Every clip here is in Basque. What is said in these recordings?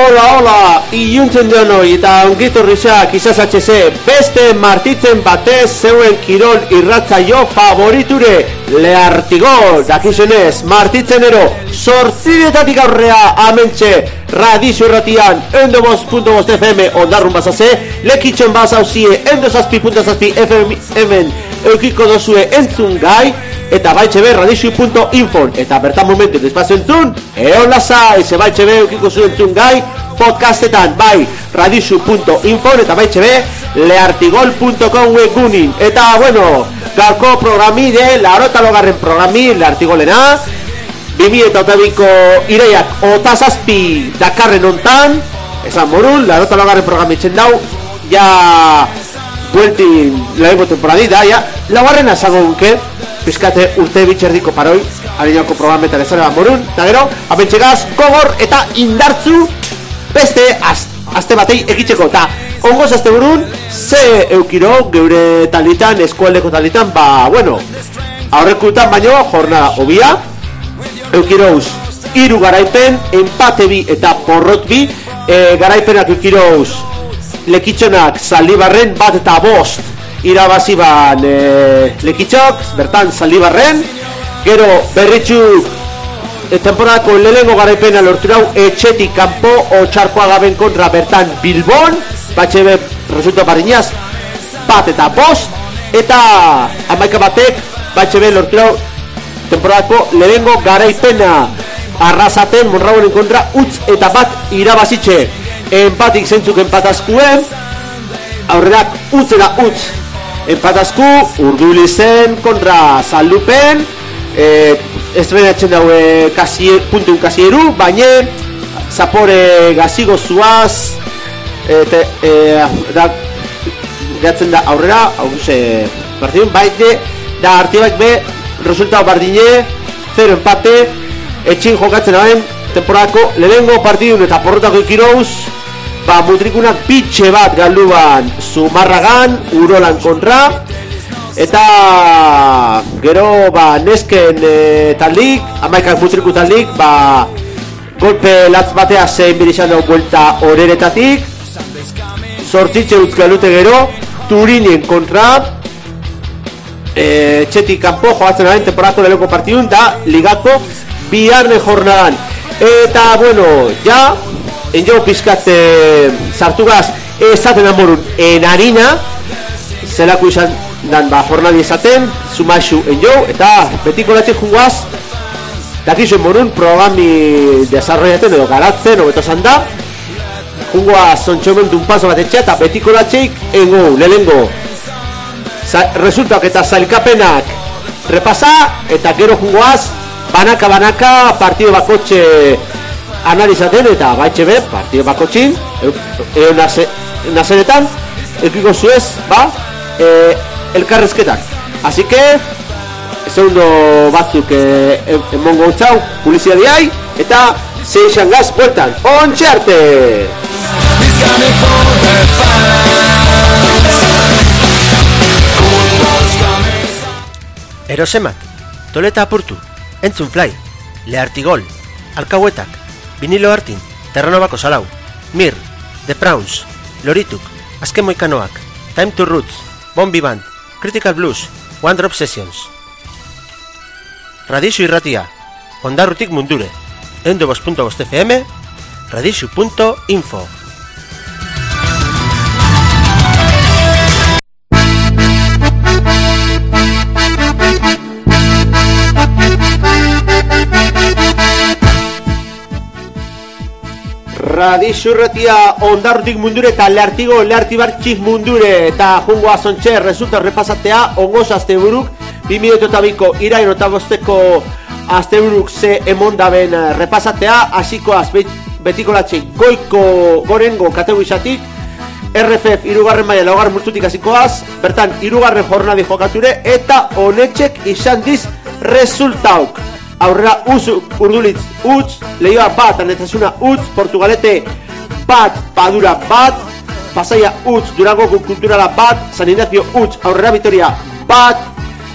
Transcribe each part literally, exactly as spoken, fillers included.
Hola, hola, iluntzen jonoi eta ongitorriak izaz H C beste martitzen batez zeuen kirol irratzaio favoriture Leartigol, dakizunez, martitzenero sortziretatik aurrea amentxe Radixo irratian endo bost punto bost F M ondarrun bazaze, lekitzen bazauzie endo zazpi punto zazpi F M hemen eukiko dozue entzun gai, eta baitxebe radixo punto info, eta bertan momentu despazio entzun, eon lasai, ze baitxebe eukiko zu entzun gai, podcastetan, bai, radixo punto info, eta baitxebe leartigol punto com webgunin, eta bueno, garko programi de larota logarren programi, leartigolena, bimi eta otabiko iraiak otazazpi dakarren ontan, esan morun, larota logarren programi txendau, ja... Bueltin lehenko temporadita, ja, laugarren azagonke, pizkate urte bitxerdiko paroi, harinako programetan ezare bat morun, eta gero, abentxegaz, gogor eta indartzu beste az, azte batei ekitzeko, eta ongoz azte burun, ze eukiro geure talitan, eskualdeko talitan, ba, bueno, aurrekutan baino, jornada obia, eukirouz, iru garaipen, empate bi eta porrot bi, e, garaipenak eukirouz, lekitxonak Zaldibarren bat eta bost irabazi ban e, lekitxok, bertan Zaldibarren, gero berritxuk e, temporadako lehengo garaipena lorturau etxetik kanpo otxarkoa gaben kontra bertan Bilbon, batxebe resulta barriñaz bat eta bost, eta amaika batek batxebe lorturau temporadako lehengo garaipena arrasaten Mondragonen kontra utz eta bat irabazitxe. Empatik zentzuk empatazkuen, aurrerak utzera utz empatazku, Urdulizen kontra Zaldupen, e, estrenatzen daue kasier, puntun kasieru, baina Zapore gazigo zuaz, e, te, e, da, gehatzen da aurrera, hau ze, partidun, baite, da artibak be, resultado bardine, zero empate, etxin jokatzen hauen, temporadako lehengo partidun eta porrotako ikirouz, ba, mutrikunak pitxe bat galduan Zumarragan, Urolan kontra, eta gero, ba, nesken e, taldik, amaikak mutriku taldik, ba, golpe latz batea zein birizan dago buelta horeretatik, sortzitxe utz galute gero, Turinien kontra, e, txetik kanpo jogatzen hain temporadako lehenko partidun, da, ligako biharne jornadan. Eta, bueno, ja, en jo pizkat e, sartugaz esaten amorun en harina, zelako izan dan ba jornadi esaten, sumaxu en jo, eta betiko latxe jungoaz, dakizuen morun programi desarrollaten edo garatzen, obetozan da, jungoaz zontxomen dun paso bat etxea, eta betiko latxeik engo, lehengo, resultak eta zailkapenak repasa, eta gero jungoaz, banaka-banaka partido bakotxe analizaten eta baitxe be, partido bakotxin, eo nazenetan, eukiko zuez, ba, e, elkarrezketak. Así que, segundo batzuk e, emongo utzau, publiziadiai, eta zeixan gaz, bueltan, ontxe arte! Erosemak, toleta apurtu, entzun fly, Leartigol, alkauetak, vinilo hartin, Terranobako salau, Mir, The Prawns, Lorituk, Azken Moikanoak, Time to Roots, Bombi Band, Critical Blues, One Drop Sessions. Radixo irratia, ondarrutik mundure, endo bost punto bost F M, radixo punto info. Radixo irratia ondarrutik mundure eta leartigo leartibartxiz mundure eta jungo azontxe resulta repasatea ongoz asteburuk bi mila eta biko irain eta bosteko asteburuk ze emondaben repasatea, hasikoaz betiko latxe goiko gorengo kategorizatik, R F F irugarren maila laugarren multzutik hasikoaz, bertan irugarren jornadi jokature eta honetxek izan diz resultauk. Aurrera uzuk Urdulitz utz, Leioa bat, Arnetasuna utz, Portugalete bat, Padura bat, Pasaia utz, Durango kulturala bat, San Ignacio utz, Aurrera Vitoria bat,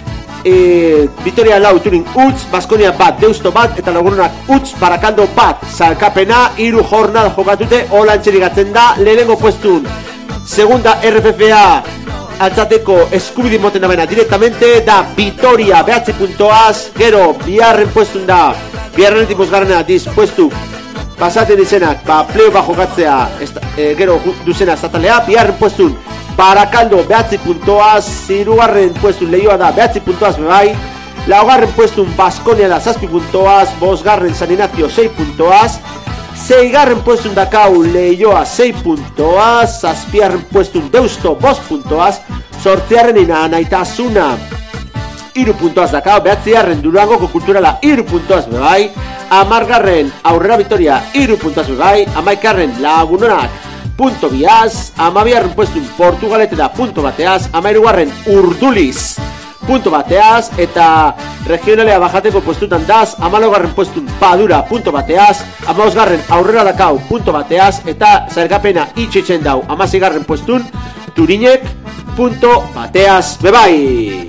e, Vitoria lau Turin utz, Baskonia bat, Deusto bat, eta Lagunonak utz, Barakaldo bat, Salkapena, iru jornada jokatute, hola entxerigatzen da, lehenengo puestun, segunda R F F A, altzateko eskubidi moten dabena directamente, da Vitoria, behatzi puntoaz, gero, biharren puestun da, biharrenetik bosgarrena dispuestu, pasaten izenak, ba, pleo ba jokatzea, esta, e, gero duzena estatalea, biharren puestun, Barakaldo behatzi puntoaz, zirugarren puestun Leioa da behatzi puntoaz bebai, laugarren puestun Baskonia da zazpi puntoaz, bosgarren San Ignacio sei puntoaz, seigarren puestun dakau Leioa sei puntoaz, zazpiarren puestun Deusto bost puntoaz, sortziarren ina Anaitasuna iru puntoaz dakau, behatziarren Durangoko Kulturala iru puntoaz bebai, amargarren Aurrera Vitoria iru puntoaz bebai, amaikarren Lagunonak punto biaz, amabiarren puestun Portugalete da punto bateaz, amairugarren Urduliz punto bateaz, eta regionalea bajateko puestutan daz, amalogarren puestun Padura punto bateaz, amaosgarren Aurrera dakau punto bateaz, eta zergapena itxitzen dau, amazigarren puestun Turinek punto bateaz bebai.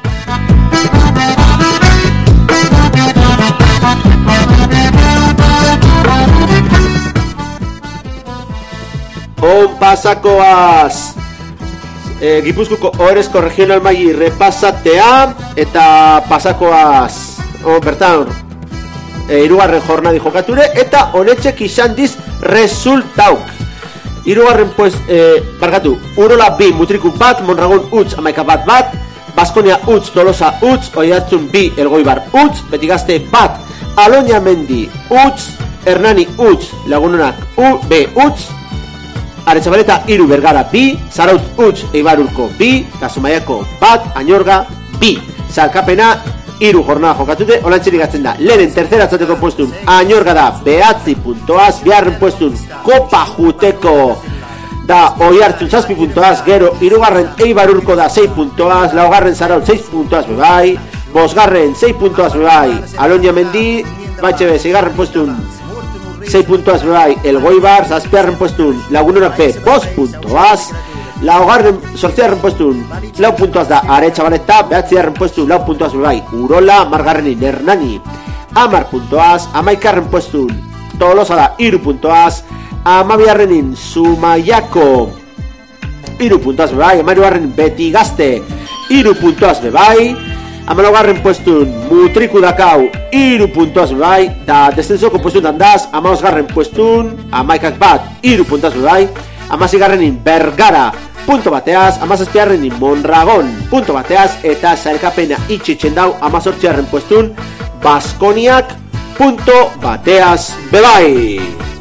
On pasakoaz e, Gipuzkoako Ohorezko Regional Maili repasatea, eta pasakoaz on, bertan e, irugarren jornadi jokature, eta honetxek izan diz resultauk. Irugarren pues, e, barkatu, Urola bi, Mutriku bat, Mondragon utz, Amaika bat bat, Baskonia utz, Tolosa utz, Oiartzun bi, Elgoibar utz, Betigazte bat, Aloña Mendi utz, Hernani utz, Lagunonak u, B utz, Aretxabaleta iru, Bergara bi, Zarautz utz, Eibarurko bi, Kasumaiako bat, Añorga bi. Salkapena iru jornada jokatute, olantxerik gatzen da. Lehen tercera atzateko puestun, Añorga da behatzi puntoaz, biharren puestun Kopa Juteko da Oiartzun zazpi puntoaz, gero irugarren Eibarurko da sei puntoaz, laugarren Zarautz sei puntoaz bebai, bosgarren sei puntoaz bebai, Aloña Mendi, batxebe, seigarren puestun sei puntoaz bebai, Elgoibar, zazpiarren puestun Lagunonak B, bost puntoaz, laugarren, sortziarren puestun lau puntoaz da Aretxabaleta, behatziarren puestun lau puntoaz bebai, Urola, margarrenin Hernani, amar puntoaz, amaikarren puestun Tolosa da iru puntoaz, amabiarrenin Zumaiako iru puntoaz bebai, amairugarren Betigazte iru puntoaz bebai, amalogarren puestun Mutriku dakau iru puntoaz bebai, da descensoko puestun dandaz, amaosgarren puestun Amaikak bat iru puntoaz bebai, amazigarrenin Bergara punto bateaz, amazazpiarrenin Mondragon punto bateaz, eta zailkapena itxitzen dau amazortziarren puestun Baskoniak punto bateaz bebai.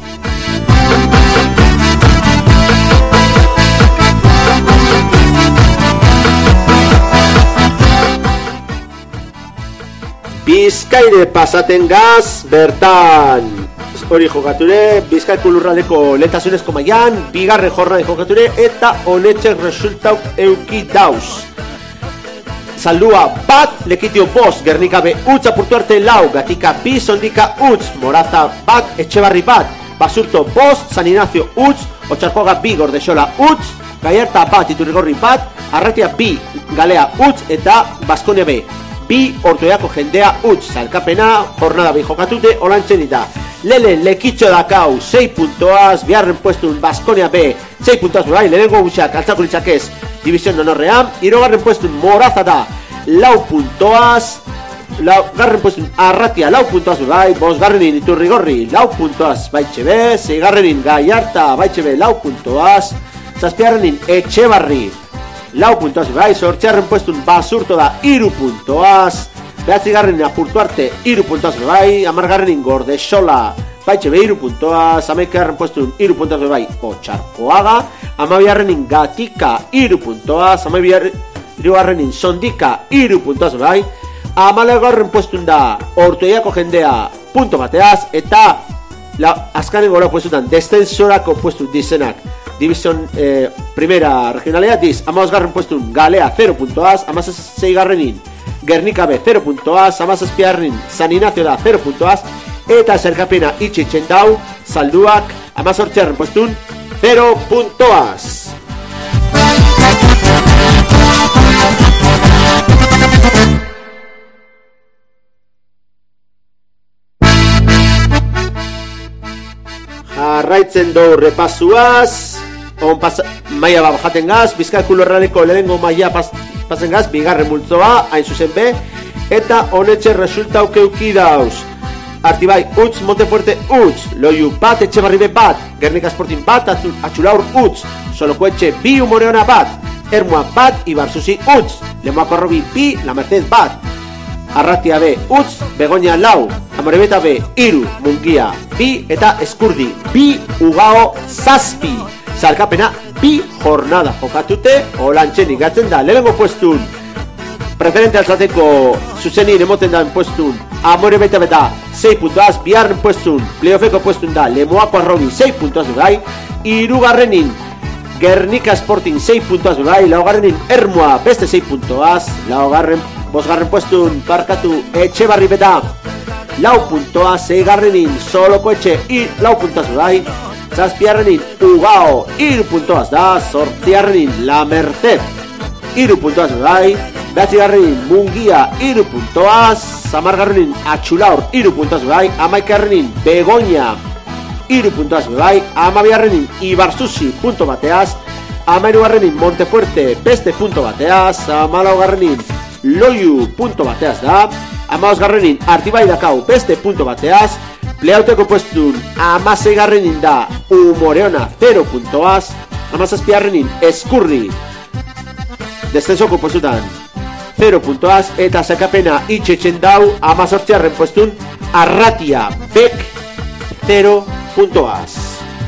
Bizkaire pasaten gaz, bertan hori jokature, Bizkaiko lurraldeko lehentasunezko mailan, bigarren jornada jokature, eta honetxek resultauk euki dauz. Zaldua bat, Lekitio bost, Gernika be utz, Apurtu Arte lau, Gatika bi, Sondika utz, Moraza bat, Etxebarri bat, Basurto bost, San Ignacio utz, Otxarkoaga bi, Gordexola utz, Gallarta bat, Iturrigorri bat, Arratia bi, Galea utz, eta Baskonia B bi, Ortueiako jendea utz. Salkapena jornada bi jokatute, olantxe dita. Lele Lekitxo dakau sei puntoaz, biharren puestun Baskonia B sei puntoaz bebai, lehenengo gutxak altzakulitzak ez Division Honorrean, irogarren puestun Moraza da lau puntoaz, laugarren puestun Arratia lau puntoaz bebai, bosgarrenin Iturrigorri lau puntoaz baitxe be, seigarrenin Gallarta baitxe be lau puntoaz, zazpiarrenin Etxebarri lau puntoaz bebai, sortziarren puestun Basurto da iru puntoaz, behatzigarrenin Apurtu Arte iru puntoaz bebai, amargarrenin Gordexola baitxe be iru puntoaz, amaikarren puestun iru puntoaz bebai Otxarkoaga, amabiarrenin Gatika iru puntoaz, amabiarrenin Sondika iru puntoaz bebai, amalagarren puestun da Ortueiako jendea punto bateaz, eta la, azkanengo lau puestutan descensorako puestu dizenak Division eh, Primera Regionalea diz, amazgarren puestun Galea zero puntoaz, amazazeigarrenin Gernika B zero puntoaz, amazazpiarrenin San Ignacio da zero puntoaz, eta zerkapena itxitzen dau, Zalduak amazortziarren puestun zero puntoaz. jarraitzen dugu repasuaz. On pas, maia ba bajaten gaz, Bizkaiko lurraldeko lehenengo maia pas, pasen gaz, bigarren multzoa, hain zuzen be, eta honetxe resultau keuki dauz. Artibai utz, Montefuerte utz, Loiu bat, Etxebarri be bat, Gernika Sporting bat, Atxulaur utz, Solokoetxe bi, Umoreona bat, Ermua bat, Ibarzuzi utz, Lemoako Arrobi bi, La Merced bat, Arratia be utz, Begoña lau, Amorebeta be iru, Mungia bi, eta Eskurdi bi, Ugao zazpi. Zalkapena bi jornada jokatute, olantxen igatzen da, lehenengo puestun, preferente altzateko zuzenin emoten da puestun, Amore beta beta, sei puntuaz, biharren puestun, playoffeko puestun da, Lemoako Arrobi, sei puntuaz bebai, irugarrenin, Gernika Sporting, sei puntuaz bebai, laugarrenin, Ermua, beste sei puntuaz, laugarren, bosgarren puestun, parkatu, Etxebarri beta, lau puntuaz, seigarrenin, Solokoetxe, i, lau puntuaz bebai, zazpiarrenin, Ugao, iru puntuaz da, zortziarrenin, La Merced, iru puntuaz bebai, behatzigarrenin, Mungia, iru puntuaz, zamargarrenin, Atxulaur, iru puntuaz bebai, amaikarrenin, Begoña, iru puntuaz bebai, amabiarrenin, Ibarzuzi, punto bateaz, amairugarrenin, Montefuerte, beste punto bateaz, amalaugarrenin, Loiu, punto bateaz da, amaosgarrenin, Artibai dakau, beste punto bateaz, Pleauteko puestun amaseigarrenin da Umoreona zero puntoaz, amazazpiarrenin Eskurri descensoko puestutan zero puntoaz, eta sakapena itxetxen dau amazortziarren puestun Arratia Bek zero puntoaz.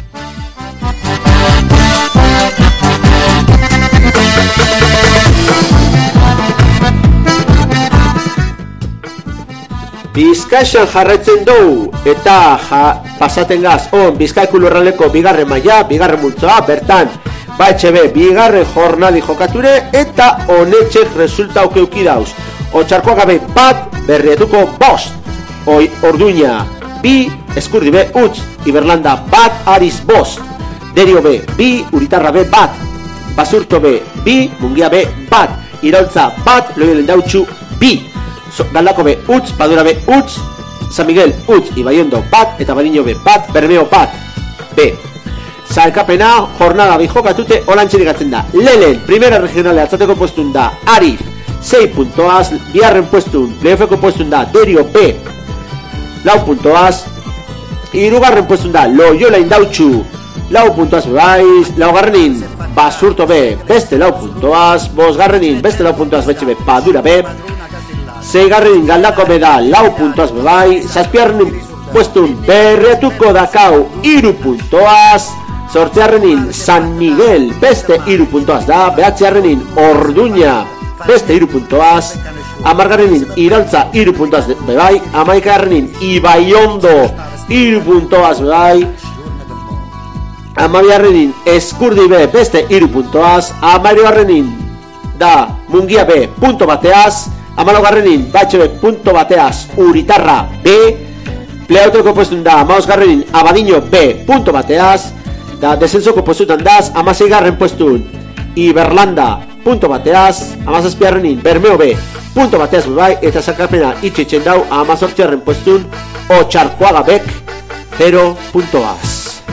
Bizkaixan jarraitzen dugu eta ja, pasaten gaz on Bizkaiko lurraldeko bigarren maila, bigarren multzoa, bertan ba etxe be, bigarren jornadi jokature eta honetxek resultau keuki dauz. Otxarkoaga be bat, Berrietuko bost, Oi Orduña bi, Eskurdi be utz, Iberlanda bat, Ariz bost, Derio be bi, Uritarra be bat, Basurto be bi, Mungia be bat, Iraultza bat, Loio Lendautxu bi, Galdako be utz, Padura be utz, San Miguel utz, Ibaiondo bat, eta Bariño be bat, Bermeo bat, B. Zalkapena jornada bi jokatute olantxerik gatzen da. Lelen, primera regionale atzateko puestun da Arif, sei puntoaz, biharren puestun, playoffeko puestun da Derio B, lau puntoaz, irugarren puestun da Loyola Indautxu, lau puntoaz bebaiz, laugarrenin Basurto B, beste lau puntoaz, bosgarrenin, beste lau puntoaz betxe be, Padura B, seigarrenin Galdako be da, lau puntoaz bebai, zazpiarrenin puestun Berrietuko dakau, iru puntoaz, zortziarrenin San Miguel, beste iru puntoaz da, behatziarrenin Orduña, beste iru puntoaz, amargarrenin Iraultza, iru puntoaz bebai, amaikarrenin Ibaiondo, iru puntoaz bebai, amabiarrenin Eskurdi B, beste iru puntoaz, amairugarrenin da Mungia B, punto bateaz, amalogarrenin Batxe B, punto bateaz, Uritarra B, Pleautoko puestun da amaosgarrenin Abadiño B, punto bateaz, da descensoko puestutan daz, amaseigarren puestun Iberlanda, punto bateaz, amazazpiarrenin Bermeo B, punto bateaz bebai, eta sakapena itxetxen dau amazortziarren puestun Otxarkoaga Bek, zero puntoaz.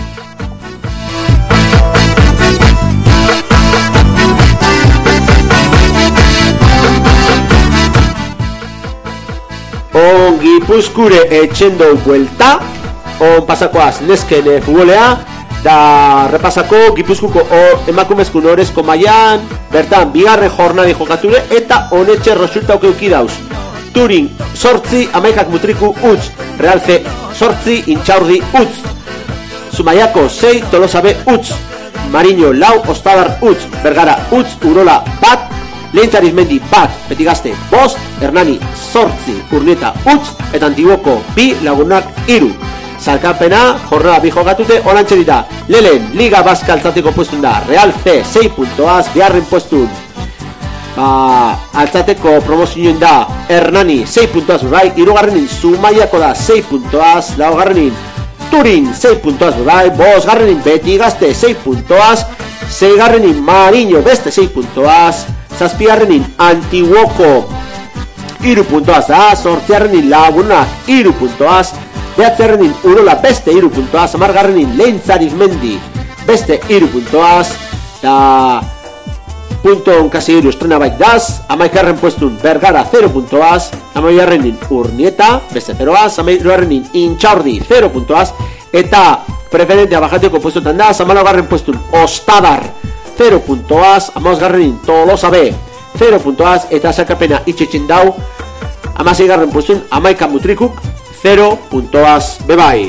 On Gipuzkure etxendo buelta, on pasakoaz neskene futbolea, da repasako Gipuzkuko emakumezko norezko mailan, bertan bigarren jornadi jokature eta honetxe resultau keuki dauz. Turin sortzi, amaikak mutriku utz, Realce sortzi, Intxaurdi utz, Zumaiako sei, Tolosa B utz, Mariño lau, Ostadar utz, Bergara utz, Urola bat, Lehentzariz bat, Betigazte bost, Hernani sortzi, Urnieta utz, eta Antiguoko bi, Lagunak iru. Zalkapena, jornada bi jokatute, olantxe dita. Lelen, Liga Baska altzateko puestun da, Real C, sei puntoaz, biharren puestun. Ba, altzateko promozioen da, Hernani, sei puntoaz bebai, irugarrenin Zumaiako da, sei puntoaz, laugarrenin Turin, sei puntoaz bebai, bosgarrenin Betigazte, sei puntoaz, seigarrenin Mariño, beste sei puntoaz, zazpigarrenin Antiguoko, iru puntoaz da, zortziarrenin Lagunak, iru puntoaz, behatzerrenin Urola beste iru puntoaz, amargarrenin Leintzariz Mendi beste iru puntoaz, da punton kasi iru estrena baik daz, amaikarren puestun Bergara zero puntoaz, amaiarrenin Urnieta beste zeroaz, amairuarrenin Intxaurdi zero puntoaz, eta preferentea bajatioko puestotan daz, amalagarren puestun Ostadar zero puntoaz, amazgarrenin Tolosa B zero puntoaz, eta sakapena itxetxin dau, amazeigarren puestun Amaika Mutrikuk zero puntoaz bebai.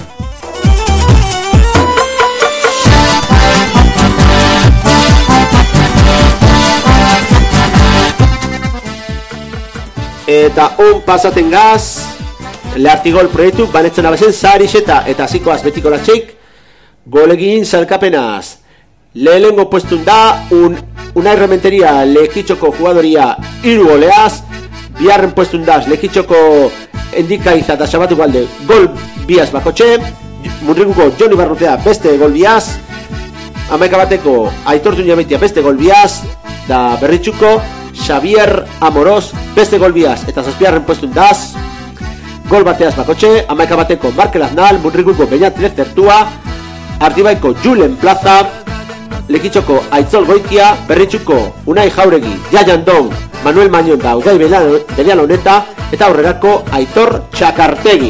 Eta on pasaten gaz, Leartigol proiektu banetzen abezen Zarixeta eta zikoaz betiko latxeik golegin salkapenaz. Lehenengo puestun da un, Unai Rementeria Lekitxoko jugadoria iru goleaz, biharren puestun daz Lekitxoko Endikaiza eta Sabatu Balde gol biaz bakotxe, Munrikuko Joni Barrutea beste gol biaz, amaika bateko Aitor Tuñabeitia beste gol biaz, da Berritxuko Xavier Amoroz beste gol biaz, eta zazpiarren puestun daz gol bateaz bakotxe, amaika bateko Markel Aznal, Munrikuko Beñat Lezertua, Artibaiko Julen Plaza, Lekitxoko Aitzol Goitia, Berritxuko Unai Jauregi, Jaian Don, Manuel Mañon da Ugai Belialoneta, eta aurrerako Aitor Txakartegi.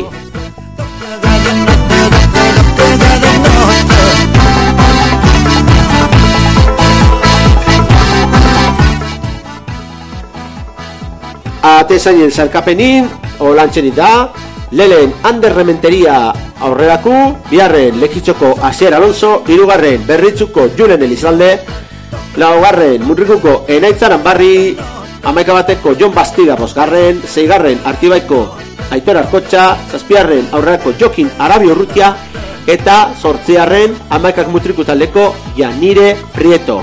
Atezainen salkapenin, olantxenin da, lehen Ander Rementeria aurreraku, biharren Lekitxoko Asier Alonso, hirugarren Berritxuko Julen Elizalde, laugarren Munrikuko Enaitzaran Barri, amaika bateko Jon Bastiga bosgarren, zeigarren Artibaiko Aitor Arkotxa, zazpiarren aurrerako Jokin Arabi Urrutia, eta zortziarren amaikak Mutriku taldeko Janire Prieto.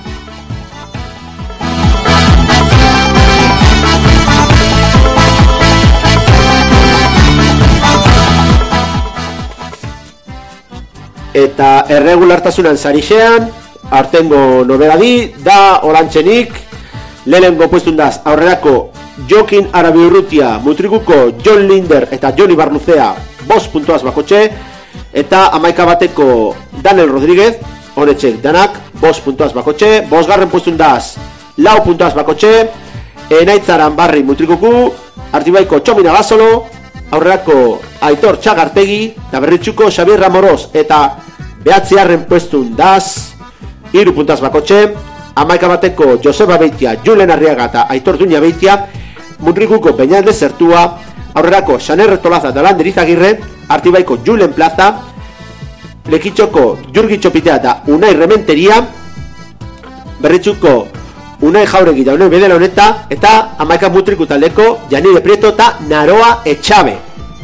Eta erregulartasunan Zarixean, aurtengo nobedadi da olantxenik, lehenengo puestun daz aurrerako Jokin Arabi Urrutia, Mutrikuko Jon Linder eta Joni Barluzea bost puntuaz bakotxe, eta amaika bateko Daniel Rodríguez, honetxek danak bost puntuaz bakotxe, bosgarren puestun daz lau puntuaz bakotxe, Enaitzaran Barri Mutrikuku, Artibaiko Txomina Basolo, aurrerako Aitor Txagartegi, eta Berritxuko Xabier Ramoroz, eta behatziarren puestun daz iru puntaz bakotxe, amaika bateko Joseba Beitia, Julen Arriaga eta Aitor Duña Beitia, Munrikuko Beñat Lezertua, aurrerako Xaner Tolaza eta Lander Izagirre, Artibaiko Julen Plaza, Lekitxoko Jurgi Txopitea eta Unai Rementeria, Berritxuko Unai Jauregi eta Unai Belialoneta, eta amaika Mutriku taldeko Janire Prieto eta Naroa Etxabe.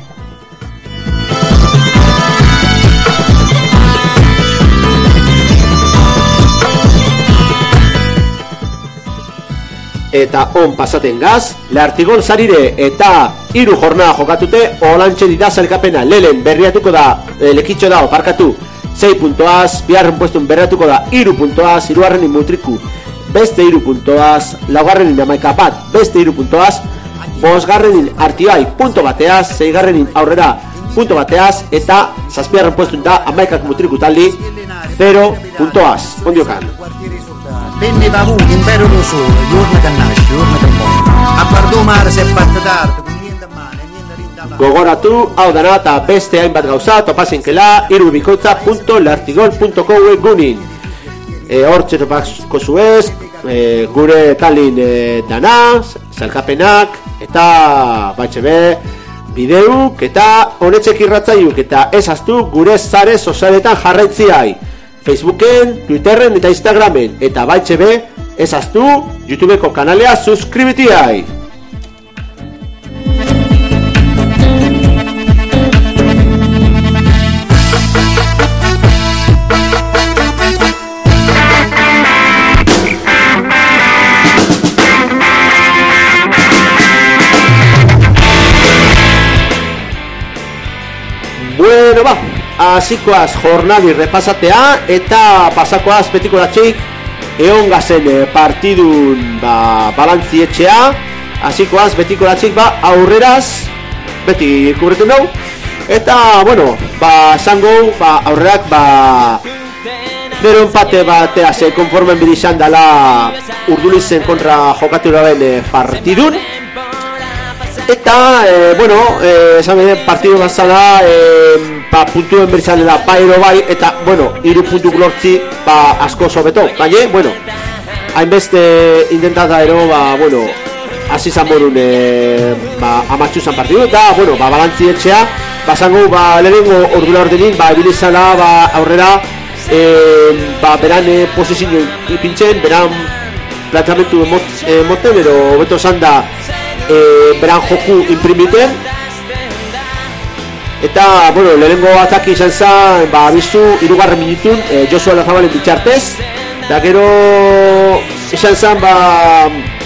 Eta on pasaten gaz, Leartigol Zarire eta hiru jornada jokatute, olantxe dira zelkapena, lehen berriatuko da, e, Lekitxo da, oparkatu, sei puntoaz, biharren puestun berriatuko da, iru puntoaz, iruarrenin Mutriku, beste iru puntoaz, laugarrenin amaika bat, beste iru puntoaz, bosgarrenin Artibai, punto bateaz, zeigarrenin aurrera, punto bateaz, eta zazpiarren puestun da, amaikak Mutriku taldi, zero puntoaz, ondiokan. Venne Babu, impero russo, giorno che nasce, giorno che muore. A Pardo Mare si è fatta tardi, con niente a mano, niente rindalla. Gogoratu, hau dana eta beste hainbat gauza topazenkela irubikoitza punto leartigol punto co webunin. E, hortxe topazko zuez, e, gure talin e, dana, zalkapenak, eta batxe be, bideuk, eta honetxek irratzaiuk, eta ezaztu gure zare sozialetan jarraitziai. Facebooken, Twitterren eta Instagramen, eta baitxe be, ezaztu YouTubeko kanalea suskribitiai. Bueno, ba, hasikoaz jornadi repasatea eta pasakoaz betiko datxeik egon gazen partidun ba, balantzietxea. Hasikoaz betiko datxeik ba, aurreraz beti kubretu nau Eta, bueno, ba, zango, ba, aurreak, ba, bero empate batea ze konformen bidizan dala Urdulizen kontra jokatu gaben e, partidun. Eta, e, bueno, e, esan beden partidu bat zala, e, ba, puntuen berizan dela bairo bai, eta, bueno, iru puntuk lortzi, ba, asko sobeto. Baina, bueno, hainbeste intentata ero, ba, bueno, hasi zan morun, e, ba, amatxu zan partidu, eta, bueno, ba, balantzi etxea, ba, zango, ba, lehenengo ordula ordenin, ba, ebilizala, ba, aurrera, e, ba, beran e, posizio ipintzen, beran planteamentu mot, e, moten, ero beto zan da, e, beran joku imprimiten. Eta, bueno, lehenengo ataki izan zen, ba, abizu, irugarren minutun, e, Josu Alazabalen bitxartez. Eta gero, izan zen, ba,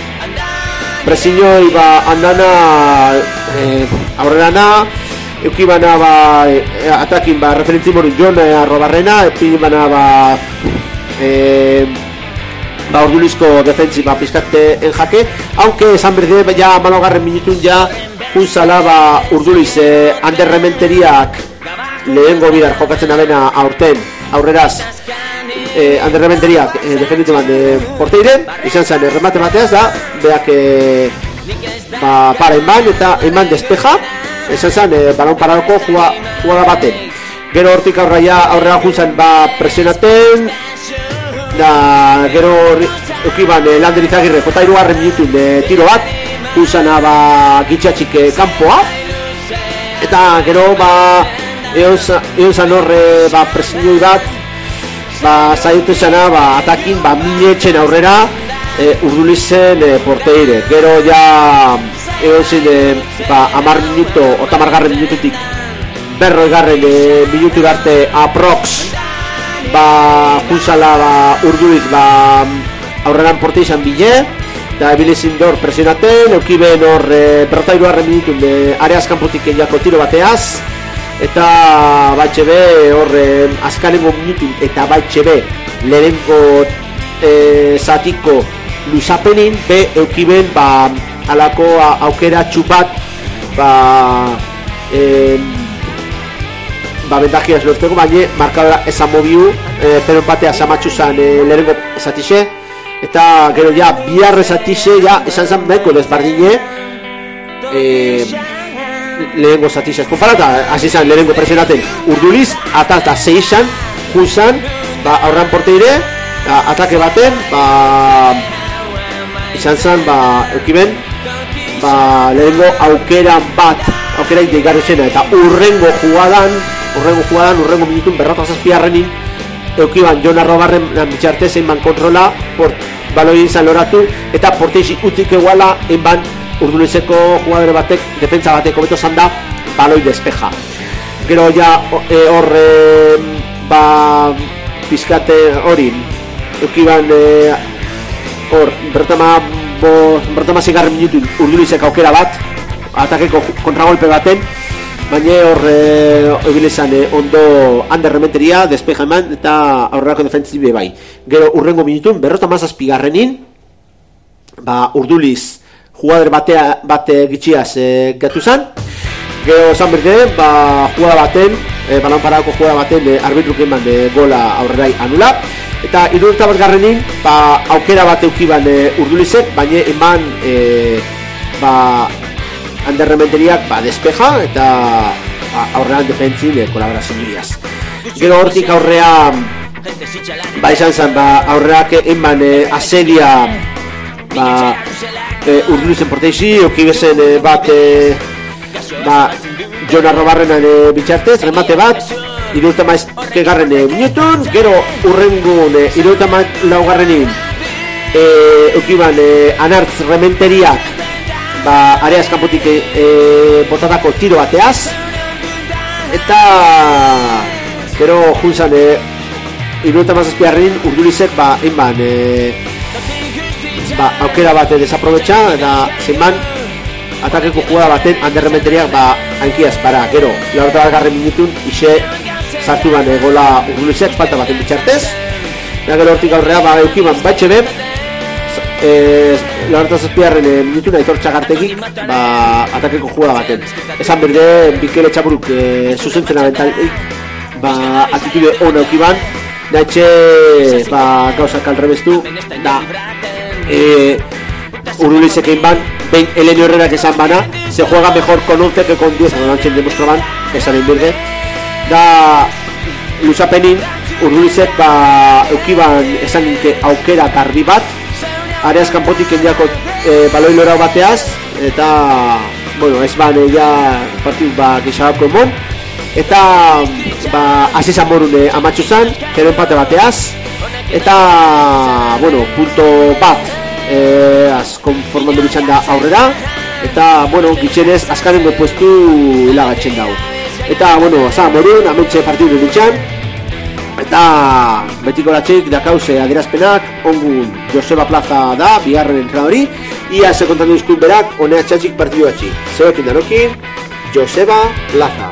presiñoi, ba, andana, e, aurrerana, eukibana, ba, e, atakin, ba, referentzi morin Jon e, Arrobarrena, epin bana, ba, e, ba, Urdulizko defentzi, ba, pizkate en jake, aunque esan berde, ja, malogarren minutun, ja, unzala, ba, Urduliz, eh, anderrementeriak lehengo bidar jokatzen abena aurten, aurreraz, eh, anderrementeriak eh, defenditu ban de porteiren, izan zen, remate bateaz da, beak, eh, ba, para inban, eta inban despeja, izan zen, eh, balon paraloko jua, jugada baten. Gero hortik aurraia, aurrera juntzan, ba, presionaten, da, gero, eukiban, eh, Lander Izagirre, jota irugarren minutun de tiro bat, Uzana, ba, gitxatxik kanpoa. Eta gero, ba, egon zan horre, ba, presiñoi bat, ba, zaitu zana, ba, atakin, ba, minetxen aurrera, e, Urdulizen e, porteire. Gero, ja, egon zin, e, ba, amar minuto, otamargarren minututik, berroi garren e, minutu arte aprox, ba, junzala, ba, Urduliz, ba, aurreran porteizan bile, da ebilizin dor presionaten, eukiben hor e, berrotairu harren minutun de areaz kanpotik jako tiro bateaz, eta batxe be hor e, azkalengo minutun eta batxe be lehenengo e, zatiko luzapenin, be eukiben ba, alako aukera txupat ba, e, ba bentajiaz lorteko, baina markadora esan mobiu, e, zero empatea zamatxu zan e, lehenengo zatixe. Eta gero ja biharre zatixe ja esan zan nahiko desbardine e, lehenengo zatixe konparata, hasi zan lehenengo presionaten Urduliz, atata seixan juzan, ba, aurran porteire ba, atake baten, ba, izan zan, ba, eukiben, ba, lehenengo aukera bat, aukera indeigarri zena, eta urrengo jugadan, urrengo jugadan, urrengo minutun berrota zazpiarrenin, eukiban Jon Arrobarren bitxarte zeinban kontrola, port, baloi izan loratu, eta porteizi utzik eguala, enban Urdulizeko jugadore batek, defentsa batek hobeto zan da, baloi despeja. Gero ja hor, e, ba, pizkate hori, eukiban hor, e, berrotama zigarren minutu Urdulizek aukera bat, atakeko kontragolpe baten, baina hor ebilezan e, ondo anderrementeria, despeja eman, eta aurrerako defentsibe bai. Gero urrengo minutun, berrota mazazpigarrenin, ba, Urduliz jugador batea, bate gitxiaz e, gatu zan. Gero zan berde, ba, jugada baten, e, balon parako jugada baten, e, arbitruk eman de gola aurrerai anula. Eta irurta bat garrenin, ba, aukera bat eukiban e, Urdulizek, baina eman, e, ba, anderrementeriak ba, despeja eta ba, aurrean defentzin e, kolaborazioiaz. Gero hortik aurrea ba izan zen, ba, aurreak eman e, asedia ba, e, Urdulizen porteizi, eukibezen e, bat e, ba, Jon Arrobarrena e, bitxartez, remate bat, irurta maizke garren e, minutun, gero urrengun e, irurta laugarrenin e, eukiban e, anartz rementeriak ba, areaz kanpotik e, e, botatako tiro bateaz, eta gero juntzan e, irueta mazazpiarrin Urdulizek ba, inban e, ba, aukera bate desaprobetxa, eta zenban atakeko jugada baten anderrementeriak ba, hankiaz para. Gero, laurta bat garren minutun ise sartu ban e, gola Urdulizek falta baten bitxartez, eta gero hortik aurrea ba, eukiban batxe be eh, Laurenta zazpiarren eh, minutu nahi tortxagartegik ba, atakeko jugada baten. Esan berde, Bikele Txaburuk eh, zuzentzen abentalik ba, atitude hona aukiban, nahitxe ba, gauzak alrebestu, da eh, Urdulitzek egin ban, behin Elenio Herrerak esan bana, se juega mejor con once que con diez, no lantzen demostraban, esan egin berde, da luzapenin, Urdulitzek ba, eukiban esan que aukera garbi bat, areaz kanpotik endiako e, baloi lora bateaz, eta, bueno, ez ban ja partiu ba, gixabako emon, eta ba, azizan morune amatxu zan, gero empate bateaz, eta, bueno, punto bat, Eh, az konformando bitxan da aurrera, eta, bueno, gitxenez azkaren depuestu hilagatzen dau. Eta, bueno, za, morun, amentxe partidu bitxan, eta betiko latxeik dakauze adierazpenak, ongun Joseba Plaza da, bigarren entrenadori, ia ze kontatu dizkun berak, honea txatxik partidu atxik. Zeuekin darokin, Joseba Plaza.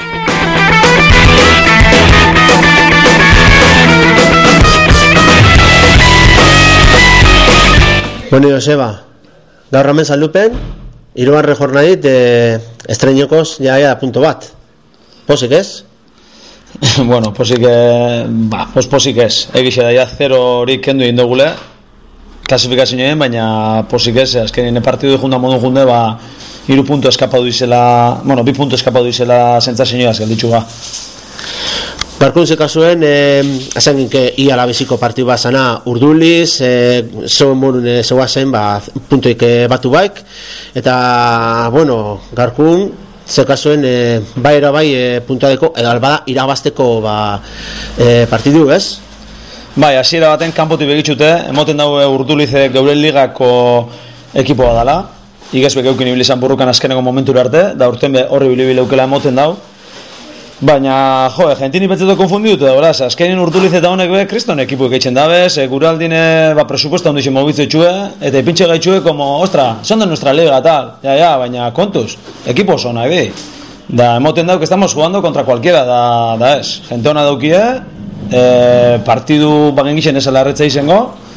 Bueno, Joseba, gaur hemen saldupen, hirugarren jornadit eh, estreñokoz ja ja punto bat. Posik ez? Bueno, posik, eh, ba, pos posik ez. Egixe da, ja zero hori kendu indogule, klasifikazioen, baina posik ez, azkenien partidu junda modu junde, ba, hiru punto eskapadu izela, bueno, bi punto eskapadu izela sentsazioa gelditxuga. Barkuntze kasuen, eh, esan ginke ia labiziko partidu bat zana Urduliz, eh, zeuen morun eh, zeua zen, ba, puntoik eh, batu baik, eta, bueno, garkun, ze kasuen, eh, bai era bai eh, puntuadeko, edo albada irabazteko ba, eh, partidu, ez? Bai, hasiera baten kanpotik begitxute, emoten dago Urdulizek geure ligako ekipoa dala, igezbek eukin ibilizan burrukan azkeneko momentura arte, da urten be horri bilibileukela emoten dago. Baina, jo, gentini betzeto konfundidutu da, beraz, azkenin Urduliz eta honek be, kriston ekipu ekeitzen dabe, ze guraldine, ba, presupuesta ondixen mobitzu etxue, eta ipintxe gaitxue, como, ostra, son de nuestra liga, tal, ja, ja, baina, kontuz, ekipo zonak, di. Da, emoten dauk, estamos jugando contra cualquiera, da, da ez, gente hona daukie, e, partidu bagen gixen esala erretza izango,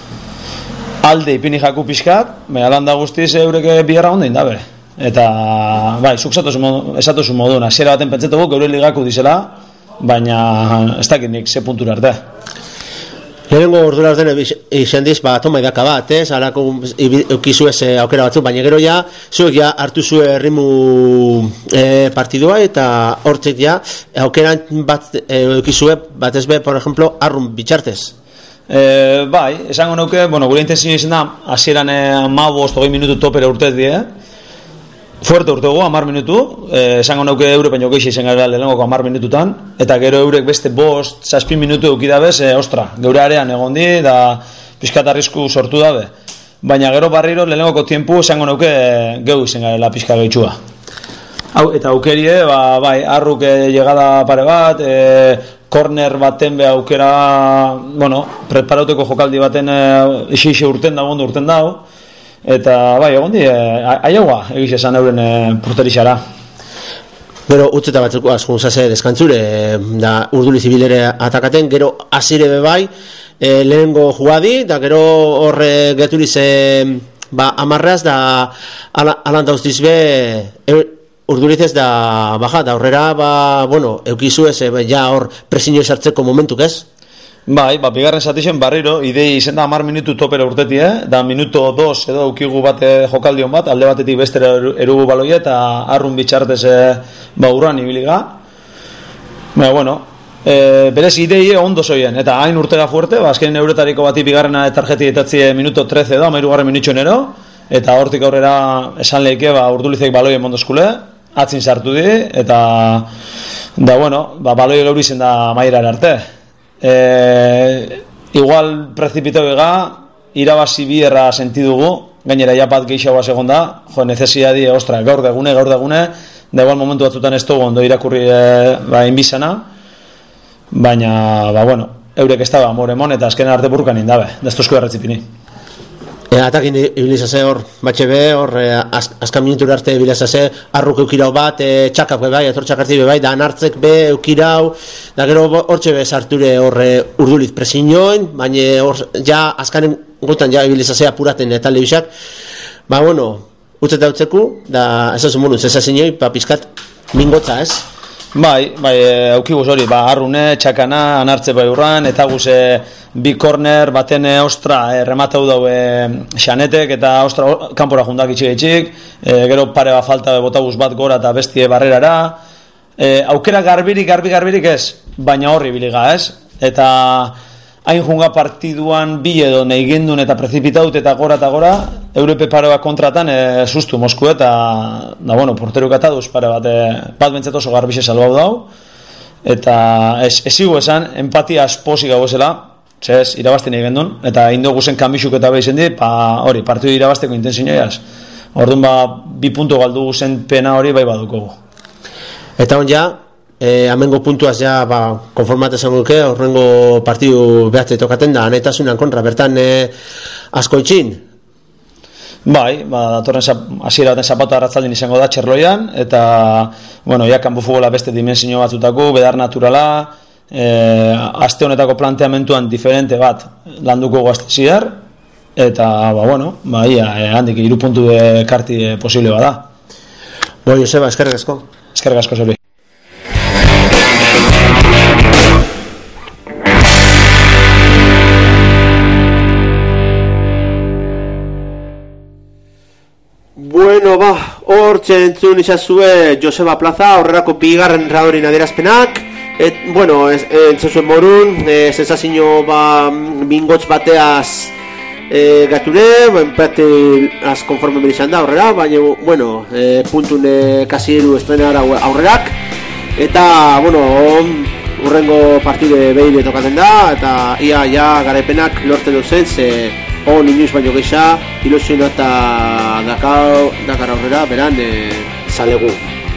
alde ipini jaku pixkat, baina landa guztiz eureke biharra ondein dabe. Eta, bai, zuk esatu zu modun, hasiera baten pentsetugu geure ligako dizela, baina ez dakit nik ze puntura arte. Lehenengo ordura orden izan diz, ba, toma idaka bat, ez, alako eukizu ez aukera batzuk, baina gero ja, zuek ja hartu zuen errimu e, partidua, eta hortzek ja, aukeran bat eukizue, bat ez be, por ejemplo, arrun bitxartez. E, bai, esango nuke, bueno, gure intenzio izan da, hasieran hamabost hogei minutu topera urtez die, fuerte urtego, hamar minutu, eh, esango nauke eure peño geixe izan gara lehenengoko hamar minututan, eta gero eurek beste bost, zazpin minutu eukidabez, eh, ostra, geure arean egondi, da pixkat arrisku sortu dabe. Baina gero barriro lehenengoko tiempu esango nauke eh, geu izan gara pixka gehitxua. Hau, eta aukerie, ba, bai, arruk eh, llegada pare bat, eh, corner baten be aukera, bueno, preparauteko jokaldi baten eh, ixe-ixe urten da, ondo urten dau, eta bai, egon di, aiagoa egiz esan euren e, porterixara. Gero utzeta batzuk azkun zase deskantzure, da Urduliz ibilere atakaten, gero azire bebai, e, lehenengo jugadi, da gero horre geturiz e, ba, amarraz, da alan dauztiz be, e, Urduliz ez da baja, da horrera, ba, bueno, eukizu ez, e, ja hor presinio esartzeko momentuk ez? Bai, ba, bigarren zatixen barriro, idei izen da hamar minutu topera urteti, eh? Da minuto dos edo ukigu bate jokaldion bat, alde batetik bestera erugu baloia eta arrun bitxartez e, ba urran ibiliga. Baina, bueno, e, berez idei ondo zoien, eta hain urtega fuerte, ba, azkenin euretariko bati bigarrena tarjeti etatzi minuto trece da, mairugarren minutxo nero, eta hortik aurrera esan lehike, ba, Urdulizek baloien mondozkule, atzin sartu di, eta, da, bueno, ba, baloi gaur izen da mairar arte. E, igual precipitau ega irabazi bierra sentidugu, gainera ja bat geixagoa segon da, jo, necesidadi, ostra, gaur degune, gaur degune, da igual momentu batzutan ez dugu ondo irakurri e, ba, inbizana, baina, ba, bueno, eurek ez da, moremon, eta azken arte burrukan indabe, daztuzko erretzipini. E, atakin ibilizase hor, batxe be, hor, e, az, azkan minutura arte ibilizase, arruk eukirau bat, e, txakak be bai, etor txakarti be bai, da anartzek be eukirau, da gero hortxe be sarture hor e, urduliz presinoen, baina hor, ja, azkanen gutan ja ibilizase apuraten eta lebisak, ba, bueno, utzet da utzeku, da, ez oso monu, zezazinoi, pa pizkat, mingotza, ez? Bai, bai, aukiguz hori, ba, arrune, txakana, anartze bai urran, eta guze bi korner, baten ostra, e, rematau daue xanetek, eta ostra, kanpora jundak itxik-itxik, e, gero pare bat falta botaguz bat gora eta bestie barrerara, e, aukera garbirik, garbi-garbirik ez, baina horri biliga ez, eta hain junga partiduan bi edo neigindun eta prezipitaut eta gora eta gora, Europe pare bat kontratan e, sustu Mosku eta, da bueno, porteruk ataduz pare bat, e, bat bentzat oso garbixe salbau dau, eta ez, ez igu esan, empatia esposi gau zela, txez, irabazten egin duen, eta indogu zen kanbixuk eta behizen di, pa hori, partidu irabazteko intensinioiaz. Orduan ba, bi puntu galdu zen pena hori bai badukogu. Eta on ja, E, amengo puntuaz ja ba, konformate esan guke, horrengo partidu behatze tokaten da, anetasunan kontra, bertan e, asko itxin? Bai, ba, datorren hasiera baten zapatu arratzaldin izango da txerloian, eta, bueno, ja kanpo futbola beste dimensio batzutako, bedar naturala, e, aste honetako planteamentuan diferente bat landuko goazte ziar, eta, ba, bueno, ba, ia, e, handik hiru puntu de karti e, posible bada. Bo, Joseba, eskerrik asko. Eskerrik asko, Zerbi. Bueno, ba, hor txentzun izazue Joseba Plaza, horrerako bigarren radorin adierazpenak. Et, bueno, entzuzuen morun, e, sensazio ba, bingotz bateaz e, gature, empate az konforme izan da horrera, baina, bueno, e, puntun e, kasieru estrenara aurrerak. Eta, bueno, urrengo partide behile tokaten da, eta ia, ja, garaipenak lortzen duzen, ze on inoiz baino geisha, ilusioen eta dakar, dakar aurrera, beran, e, zalegu.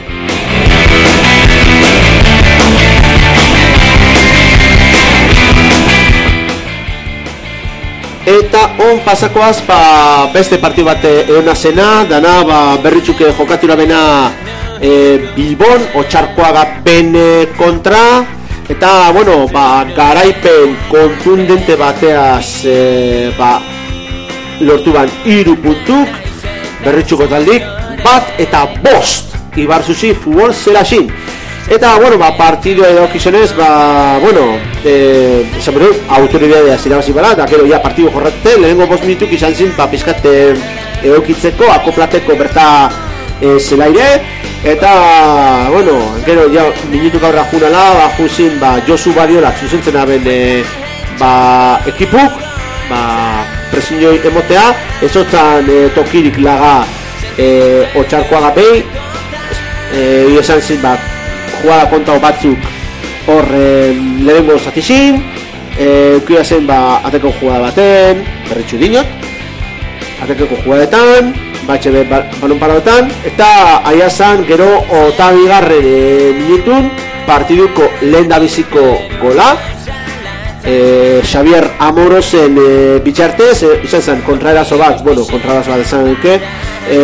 Eta on pasakoaz, ba, beste partidu bat eona zena, dana ba, berritxuke jokatura bena e, Bilbon, Otxarkoaga pene kontra, eta, bueno, ba, garaipen kontundente bateaz, e, ba, lortu ban hiru puntuk, berritxuko taldik, bat eta bost, Ibar Zuzi futbol zelaxin. Eta, bueno, ba, partidu edo kizionez, ba, bueno, eh, esan beru, autoridadea zirabazi bala, eta gero ja partidu jorrate, lehenengo bost minutuk izan zin, ba, pizkat egokitzeko, akoplateko berta e, zelaire, eta, bueno, gero ja minutuk aurra junala, ba, juzin, ba, Josu Badiolak zuzentzen aben, e, ba, ekipuk, ba, presiñoi emotea, ezotzan e, tokirik laga e, Otxarkoaga behi, e, esan zin, ba, jugada kontau batzuk hor e, lehenengo zatizin, e, ukia zen, ba, ateko jugada baten, berritxu dinot, ateko jugadetan, batxe be, balon paradotan, eta aia zan, gero otabigarren e, minutun, partiduko lehen da biziko gola, E, Xavier Amorosen e, bitxartez, e, izan zen kontraerazo bat, bueno, kontraerazo bat esan duke, e,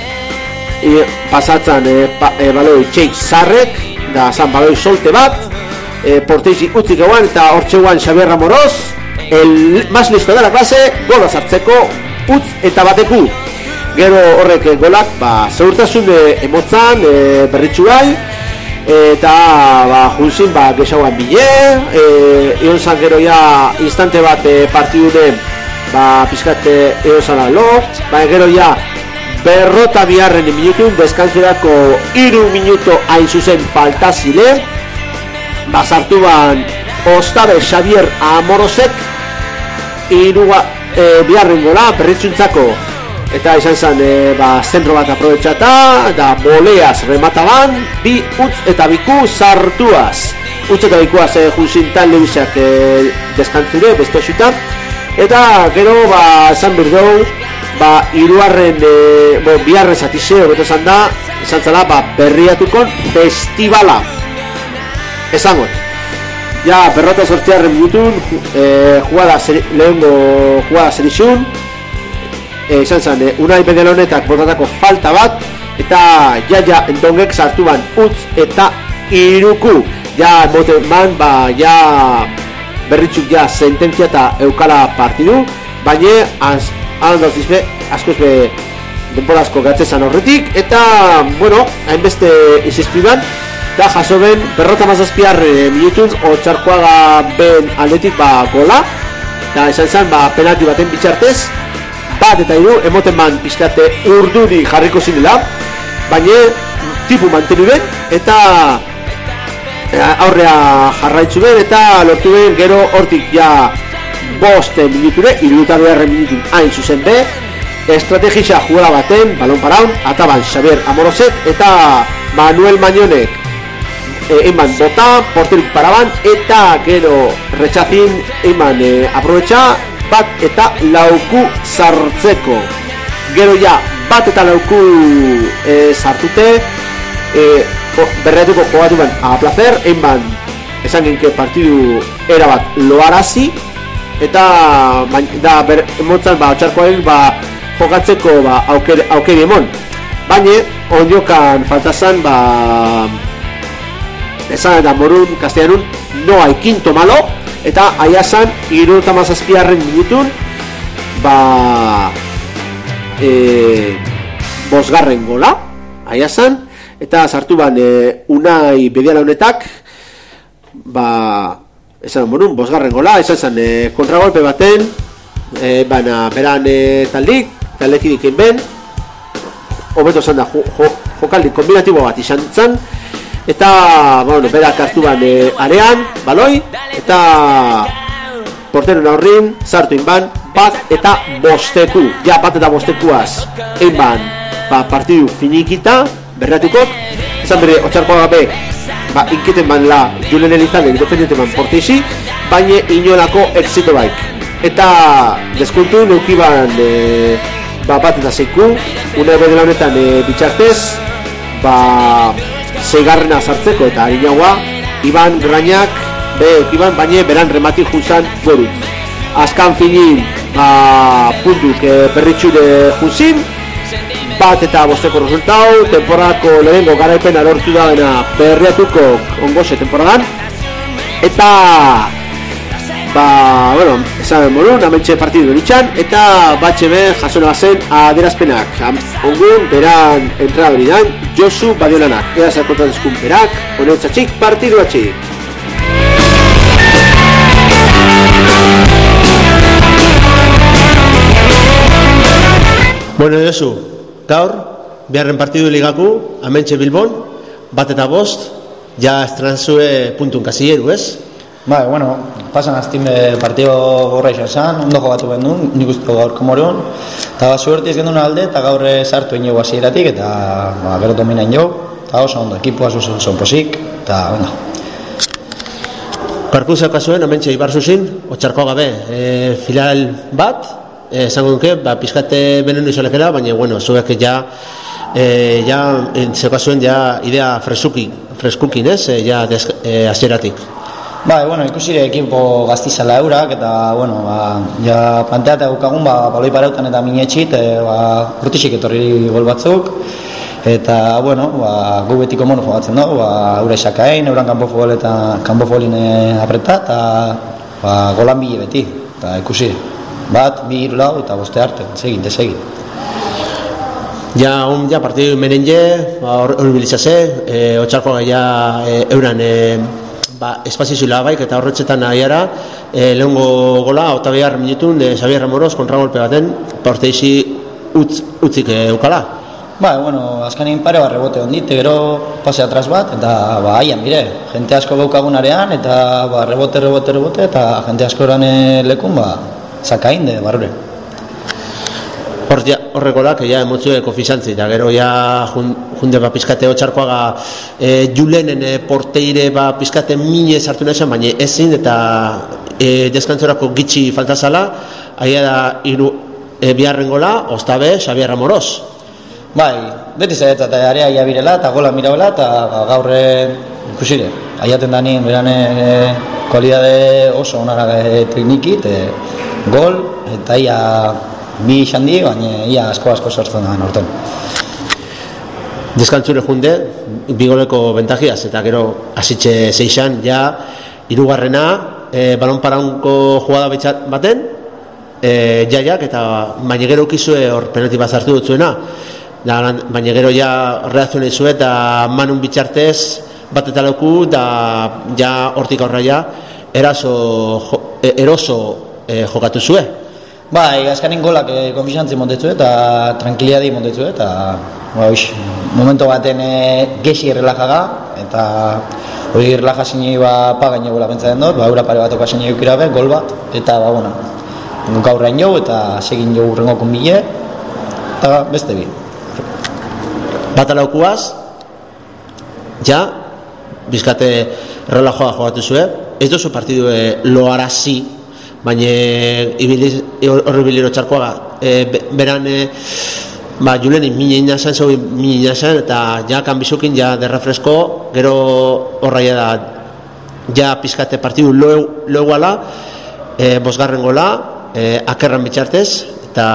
e, pasatzen e, pa, e, baloi txeik zarrek, da zan baloi solte bat, e, porteizi utzik eguan, eta hortxeguan Xavier Amoroz, el más listo de la clase, gola zartzeko utz eta bateku. Gero horrek golak, ba, segurtasun e, emotzan, e, berritxu gai, eta ba, junzin ba, gexauan bile, e, egon zan gero ja instante bat e, partidunen ba, pizkate egon zan alo, ba, gero ja berrota biharren minutun, deskantzerako hiru minuto hain zuzen faltazile, ba, sartu ban Ostabe Xavier Amorosek irua, e, biharren gola berritxuntzako. Eta izan zen, e, ba, zentro bat aprobetxata, da boleaz remataban, bi utz eta biku sartuaz. Utz eta bikuaz e, junzintan lebizak e, deskantzure, beste xutan. Eta gero, ba, esan birdou, ba, iruarren, e, bo, biharren zatizeo, beto esan da, izan zela, ba, berriatukon festivala. Esangot. Ja, berrota sortziarren minutun, e, jugada, lehengo jugada zer izun, e, izan zen, e, Unai Bedalonetak botatako falta bat, eta Jaja Endongek sartu ban utz eta iruku. Ja, moten man, ba, ja, berritzuk ja sententzia eta eukala partidu, baina, az, handoz izbe, askoz be, denporazko gatzezan horretik, eta, bueno, hainbeste izizpiban, da jaso ben, berrota mazazpiar e, minutun, Otxarkoaga ben aldetik, ba, gola, eta esan zen, ba, penalti baten bitxartez, bat eta hiru, emoten man pizkate urduri jarriko zinela, baina, tipu mantenu ben, eta aurrea jarraitzu ben, eta lortu ben, gero hortik ja boste minuture, irurutar beharren minutun hain zuzen be, estrategisa jugala baten, balon paraun, ataban Xavier Amorosek, eta Manuel Mañonek e, eman bota, porterik paraban, eta gero retxazin eman e, aprobetxa, bat eta lauku sartzeko. Gero ja, bat eta lauku e, sartute, e, berreatuko jogatu ben a placer, eman esan genke partidu erabat loarazi, eta da, ber, emotzan, ba, Otxarkoaek, ba, jokatzeko ba, aukeri, aukeri emon. Baina, ondiokan faltazan, ba, esan eta morun, castellanun, no hay quinto malo, eta aiazan, iruruta mazazpiarren minutun, ba, e, bosgarren gola, aiazan, eta sartu ban, e, Unai Bediala honetak, ba, esan morun, bosgarren gola, esan zen, e, kontragolpe baten, e, baina, beran e, taldik, taldekidik ben, hobeto zan da, jo, jo, jokaldi kombinatibo bat izan zen, eta, bueno, berak hartu ban e, arean, baloi, eta porteren aurrin, sartu inban, bat eta bosteku, ja bat eta bostekuaz, inban, ba, partidu finikita, berratukok, esan bere, Otxarkoaga be, ba, inketen ban la, Julen Elizalde, independente ban porteixi, baina inolako exito baik. Eta, deskontu, neukiban, e, ba, bat eta zeiku, Unai Bedela honetan e, bitxartez, ba, zeigarrena sartzeko eta harinaua, Iban Grainak, be, Iban, baina beran remati junzan goru. Azkan finin, ba, puntuk e, berritxure junzin, bat eta bosteko resultau, temporadako lehengo garaipen lortu da dena berriatuko ongoze temporadan, eta ba, bueno, esan morun, amentxe partidu benitxan, eta batxe ben jasona bazen aderazpenak. Ongun, beran entrenadori dan, Josu Badiolanak. Eda zarkotan eskun berak, honetzatxik partidu atxik. Bueno, Josu, gaur, biharren partidu ligaku, amentxe Bilbon, bat eta bost, ja estranzue puntun kasilleru, ez? Bai, bueno, pasan aztin partido gorra izan esan, ondo jogatu behar duen, nik uste gaur komoreon, eta suerti ez gendun alde, eta gaur sartu egin jau hasieratik, eta ba, gero dominain jau, eta oso ondo, ekipoa zuzen zon posik, eta ondo. Parkuzak kasuen, amentxe Ibar zuzin, Otxarkoaga be, e, filial bat, esango duke, ba, pizkate benen izolekela, baina, bueno, zuek ja, e, ja, zekasuen, ja, idea freskukin, freskukin, ez, e, ja, e, hasieratik. Bai, bueno, ikusire ekipo gaztizala eurak, eta, bueno, ba, ja planteata gukagun, ba, baloi pareutan eta minetxit, e, ba, urtixik etorri gol batzuk, eta, bueno, ba, gu betiko mono jogatzen dugu, ba, eura esakain, euran kanpo futbol eta kanpo futbolin apreta, eta, ba, golan bile beti, eta ikusire, bat, bi, hiru, lau, eta boste arte, segin, desegin. Ja, un, ja, partidu menenje, hor ba, bilizase, e, Otxarkoaga ja e, euran, e, ba, espazizula baik eta horretxetan nahiara, e, lehengo gola, ota behar minutun, de Xavier Amoroz, kontragolpe baten, porteizi utz, utzik eukala. Ba, bueno, azkanin pare bat rebote ondite, gero pase atras bat, eta ba, haian, mire, jente asko gaukagunarean, eta ba, rebote, rebote, rebote, eta jente asko erane lekun, ba, zakain de barrure. Horrekolak, ja, emotzioe konfizantzi, eta gero ja junde ba, pizkate Otxarkoaga e, Julenen e, porteire ba, pizkate mine sartu nahi zen, baina ezin eta e, deskantzorako gitxi faltazala, aia da iru e, biharren gola, ostabe, Xavier Amoroz. Bai, beti zaitza eta area ia birela eta gola mirabela eta gaurre ikusire, aiaten da nien berane e, kualidade oso onara e, teknikit, e, gol eta ia bi xandi, baina ia asko-asko sortzen da norten. Deskantzure junde, bigoleko bentajiaz, eta gero hasitxe seixan, ja, hirugarrena, e, balon paraunko jugada baten, e, jaiak, eta baina gero ukizue hor penalti bat zartu dutzuena, da, baina gero ja reakzionei zue, eta manun bitxartez bat eta lauku, da ja hortik aurra ja, eraso, jo, eroso e, jokatu zue. Bai, azkanin golak e, konfixantzi montetzu eta tranquilidadi montetzu eta ba, oix, momento baten e, gexi relajaga eta hori relaja zinei ba, pagaino gola pentsatzen dut, ba, eura pare bat okasen eukira be, gol bat eta ba, bueno, gaurrean jau eta segin jau urrengo konbile eta beste bi. Bat alaukuaz, ja, bizkate relajoa jogatu zue, ez dozu partidu e, loarazi, baina horri biliro txarkoaga e, beran e, ba, Juleni minina zen, zau minina zen, eta ja kanbizukin ja derrefresko, gero horraia da ja pizkate partidu loeguala, e, bosgarren gola, e, akerran bitxartez, eta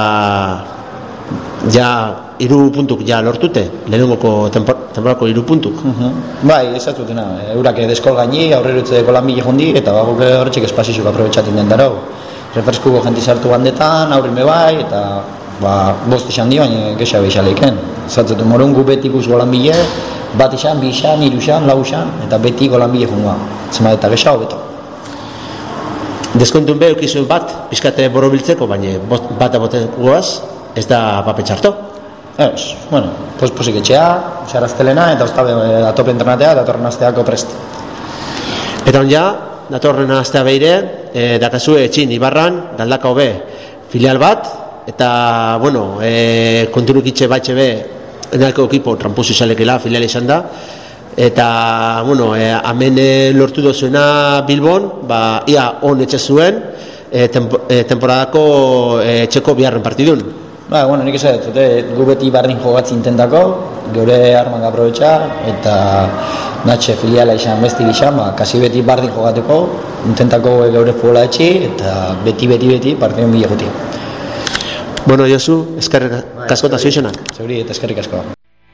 ja hiru puntuk ja lortute, lehenengoko temporako hiru puntuk. Uh-huh. Bai, ez atzutena, eurak deskol gaini, aurrerutze deko lan bile jondi, eta baguk horretxek espazizuk aprobetxaten den darau. Refreskuko jenti sartu bandetan, aurrime bai, eta ba, bost esan di, baina gexa behixaleiken. Zatzetu morun gu beti guz golan bile, bat esan, bi esan, hiru esan, lau esan, eta beti golan bile jongoa. Zema eta gexa hobeto. Deskontun be, eukizuen bat, pizkate borobiltzeko, baina bat aboten guaz, ez da pape txarto. Ez, bueno, pues posik etxea, xaraztelena, eta oztabe atope entrenatea, datorren asteako prest. Eta on ja, datorren astea behire, e, dakazue etxin Ibarran, galdaka hobe filial bat, eta, bueno, e, konturukitxe batxe be, enalko ekipo trampusi izalekela, filial izan da, eta, bueno, e, amen lortu dozuena Bilbon, ba, ia on etxe zuen, e, tempo, e, temporadako e, txeko biharren partidun. Ba, bueno, nik esan dut, gu beti bardin jogatzi intentako, geure armak aprobetxa, eta natxe filiala izan besti gizan, ba, kasi beti bardin jogateko, intentako geure futbola etxi, eta beti, beti, beti, partidion bile guti. Bueno, Josu, eskerrik asko eta zuizenak. Zeuri, eta eskerrik asko.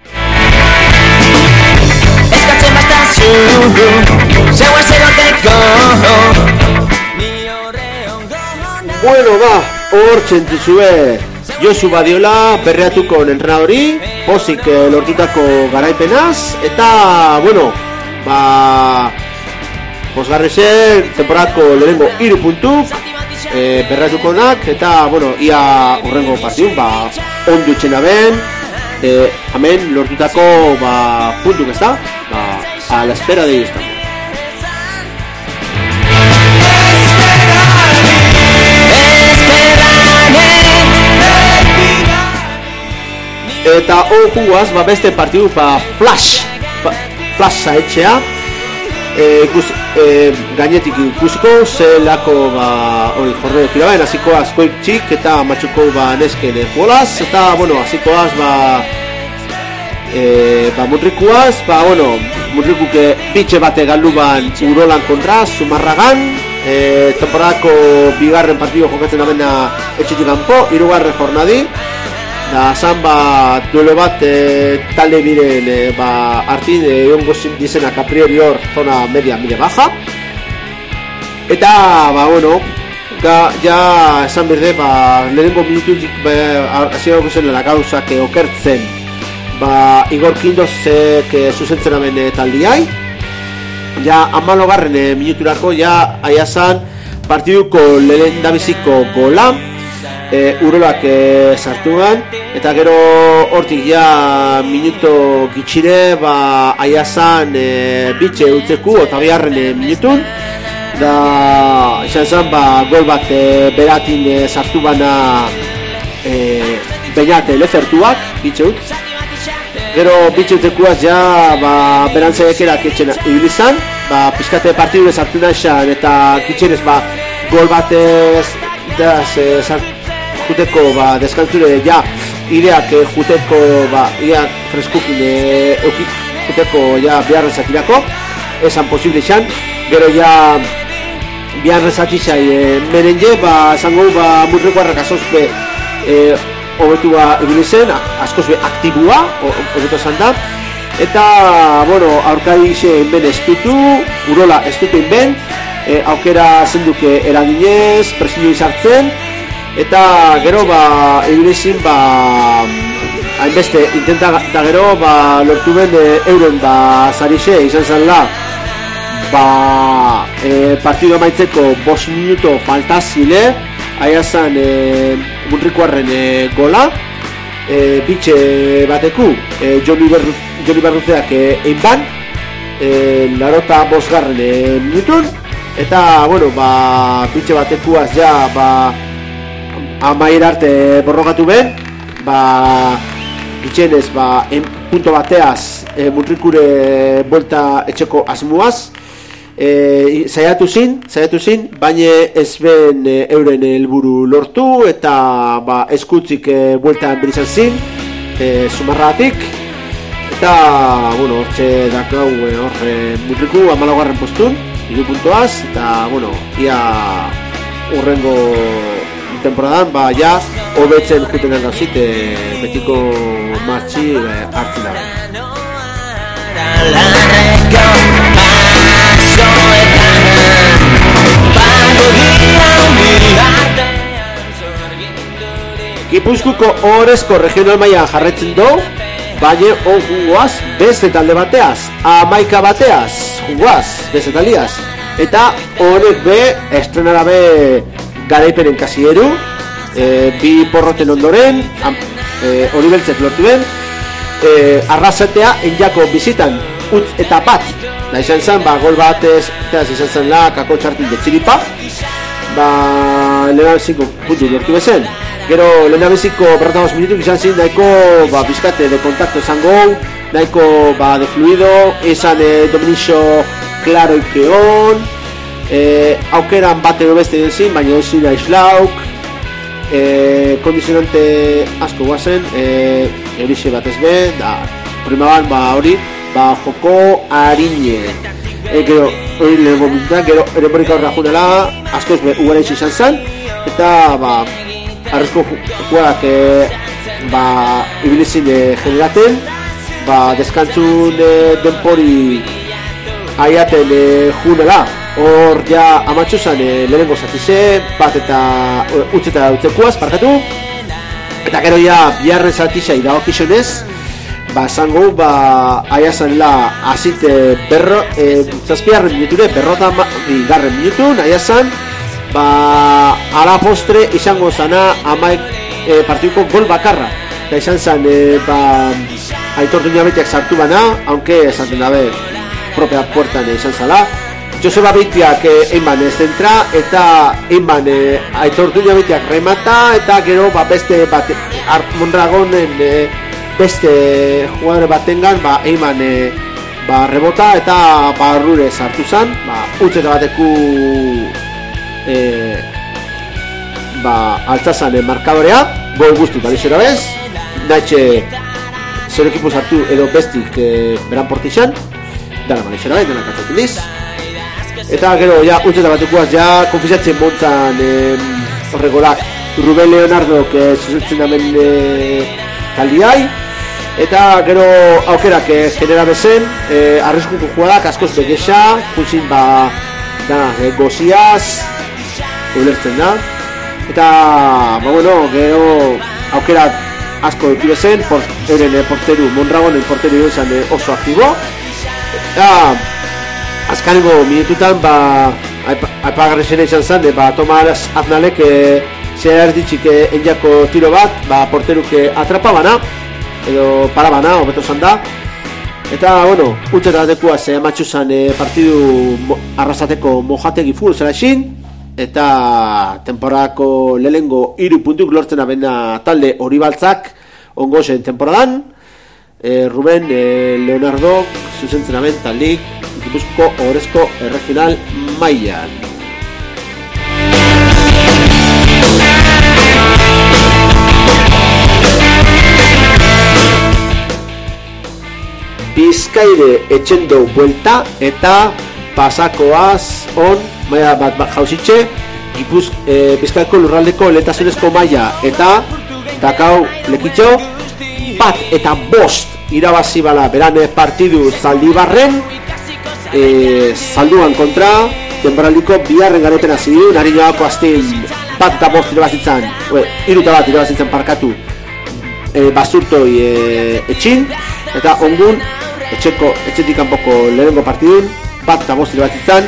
Eskatzen bastazio, zeuen zeroteko. Bueno, ba, hor txentuzue Josu Badiola berreatuko entrenadori, pozik eh, lortutako garaipenaz, eta, bueno, ba, posgarrezen temporadako lehenengo hiru puntuk, eh, berreatukonak, eta, bueno, ia urrengo partidun, ba, ondu txena ben, eh, hemen lortutako, ba, puntuk ez da, ba, a la espera de ellos también. Eta hor juguaz, ba, beste partidu ba, flash ba, flash zaetxea e, ikus, e, gainetik ikusiko zelako ba, hori jorreo kirabaen hasiko azkoik txik eta matxuko ba, nesken e, jolaz eta bueno, hasiko az ba, e, ba, mutrikuaz ba, bueno, mutrikuke bitxe bate galdu ban Urolan kontra Zumarragan e, temporadako bigarren partidu jokatzen abena etxetik kanpo, hirugarren jornadi da zan ba duelo bat e, talde biren e, ba artin egongo e, dizenak a priori hor zona media media baja eta ba bueno ga, ja esan berde ba lehenengo minututik ba hasiera zen la causa que okertzen ba Igor Kindozek e, zuzentzen amen e, taldiai ja hamalogarren e, minuturako ja aiazan partiduko lehen dabiziko gola E, Urolak e, sartuan eta gero hortik ja minuto gitxire ba aiazan e, bitxe utzeku eta biharren e, minutun da izan zen ba gol bat e, beratin e, sartu bana e, bainat lezertuak bitxe ut gero bitxe utzekuaz ja ba berantzaekerak etxena ibilizan ba pizkate partidure sartu naixan eta gitxenez ba gol bat ez da se sartu juteko ba deskantzure ja ideak juteko ba ia freskukin eh juteko ja biharren zatirako esan posible izan gero ja biharren zatizai e, merenje ba zango ba murreko arrakazozpe e, hobetua ibili zen, askoz be aktibua, hobeto esan da. Eta, bueno, aurkari xe inben estutu, urola estutu inben, e, aukera zenduke eraginez, presinio izartzen, eta gero, ba, ibilizin, ba, hainbeste, intenta da gero, ba, lortu ben e, euren, ba, zarixe, izan zen la, ba, e, partido maitzeko bost minuto faltazile, aia zan, e, Munrikuarren e, gola, e, bitxe bateku, e, Joni Berru Joni Berruzeak egin ban, e, larota bosgarren e, minutun, eta, bueno, ba, bitxe batekuaz ja, ba, amair arte borrokatu ben, ba, bitxenez, ba, en punto bateaz, e, Munrikure buelta etxeko asmuaz, e, zaiatu zin, zaiatu zin, baina ez ben e, euren helburu lortu, eta, ba, eskutzik e, buelta enberizan zin, e, sumarratik, eta, bueno, hortxe dakau, horre, Munriku amalagarren postun, hiru puntuaz, eta, bueno, ia urrengo temporadan, ba, ja, hobetzen juten den gauzit, e, betiko martxi e, hartzen dago. Gipuzkoako Ohorezko regional maila jarretzen du, baina hon jungoaz beste talde bateaz, amaika bateaz, jungoaz, beste taldeaz. Eta honek be, estrenara be garaipenen kasieru, e, bi porroten ondoren, e, hori beltzek lortu ben, e, arrasatea enjako bizitan, utz eta bat, da izan zen, ba, gol batez, eta izan zen la, kako txartin de txiripa, ba, lehenan zinko puntu lortu bezen. Gero lehenabiziko berrotamos minutuk izan zin nahiko ba, bizkate de kontakto esango, nahiko ba, de fluido, esan eh, Dominixo klaro ikeon, eh, aukeran bate edo beste dezin, baina ezin aislauk, eh, kondizionante asko guazen, eh, eurixe bat ez be, da, primaban ba, hori, ba, joko harine. E, gero, hori lehenko minutak, gero ere borrik aurra junela, askoz be, ugara izan zen, eta ba, arrezko jugadak e, ba, ibilizin e, generaten, ba, deskantzun e, denpori aiaten e, junela, hor ja amatxuzan e, lehenengo zatize, bat eta e, utzeta utzekuaz, parkatu, eta gero ja biharren zatizai dagokizionez, ba, zango, ba, aiazan la azite berro, e, zazpiarren minuture, berrota garren minutun, aiazan, ba, ala postre izango zana amaik e, partidoko gol bakarra, eta izan zan, e, ba, Aitor Duñabetiak sartu bana, aunque esaten dabe propia puertan e, izan zala, Joseba Beitiak einban ez zentra, eta einban e, Aitor Duñabetiak remata, eta gero ba, beste bat, Mondragonen e, beste jugadore batengan, ba, einban e, ba, rebota, eta barrure sartu zan, ba, utzeta bateku e, ba, altzazan e, markadorea, gol guztu balizera bez, naitxe zero ekipu sartu edo bestik e, beran portixan, dara balizera bez, dena katzatzen diz. Eta gero, ja, utzeta batekuaz, ja, konfizatzen montzan e, horregolak Ruben Leonardok e, zuzentzen damen e, taldiai, eta gero aukerak e, genera bezen, e, arriskuko jugadak askoz begesa, juntzin, ba, da, e, goziaz, ulertzen da, eta, ba, bueno, gero aukera asko dutu bezen, por, euren e, porteru, Mondragonen porteru izan e, oso aktibo, eta azkanengo minututan, ba, aipagarri zena izan zen, de, ba, Tomas Aznalek e, zehar erditxik e, enjako tiro bat, ba, porteruke atrapabana, edo parabana, hobeto zan da, eta, bueno, utzeta dekua ze amatxuzan e, partidu mo, arrasateko mojategi futbol zela xin, eta temporadako lehengo hiru puntuk lortzen abena talde hori baltzak ongo zen temporadan, e, Ruben e, Leonardo zuzentzen aben taldik Gipuzkoako Ohorezko Regional mailan. Bizkaire etxendo buelta eta pasakoaz on maila bat, bat jauzitxe Gipuz, e, Bizkaiko lurraldeko lehentasunezko maila eta dakau lekitxo, bat eta bost irabazi bala berane partidu Zaldibarren, e, Zalduan kontra, denboraliko biharren gareten hasi du, nari joako azten bat eta bost irabazitzen, iruta bat irabazitzen parkatu, e, Basurtoi e, etxin, eta ongun, etxeko, etxetik kanpoko lehenengo partidun, bat eta bost irabazitzen,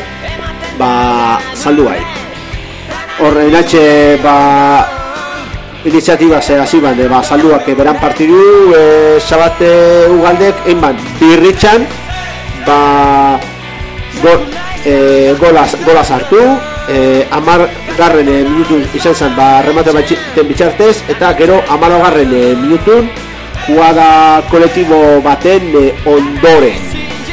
ba, Zalduai. Horren atxe, ba, iniziatiba ze hasi ban, e, ba, Zalduak e, beran partidu, e, Sabate Ugaldek, egin ban, birritxan, ba, go, e, gola, gola sartu, e, amar garren e, minutun izan zen, ba, remate batzen bitxartez, eta gero amar garren e, minutun, jugada kolektibo baten e, ondoren.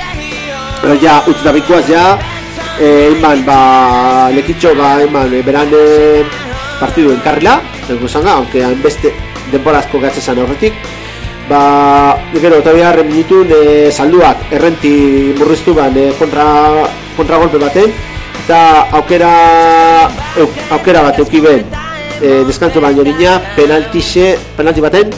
Pero ja, utz da bikuaz, ja, Eman, ba, lekitxo, ba, eman, e, beran e, partidu enkarrila, denko zanga, aunque hainbeste denborazko gatzezan aurretik, ba, gero, eta biharren minutun e, Zalduak errenti murriztu ban e, kontra, kontragolpe baten, eta aukera, euk, aukera bat eukiben e, deskantzo baino nina, penaltixe, penalti baten,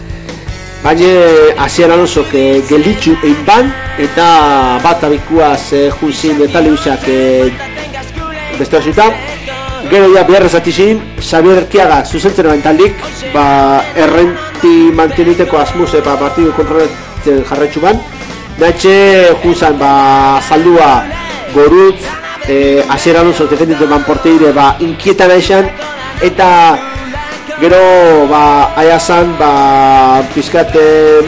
baina Asier Alonsok e, gelditxu egin ban, eta bat abikuaz e, junzin eta lehusak e, beste hasuta. Gero ja biharrez atizin, Xabier Erkiagak zuzentzen ebantaldik, ba, errenti manteniteko asmuz eta partidu kontroletzen jarretxu ban. Nahetxe junzan, ba, Zaldua Gorutz, e, Asier Alonsok defenditzen ban porteire, ba, inkietan aixan, eta gero, ba, aiazan, ba, pizkaten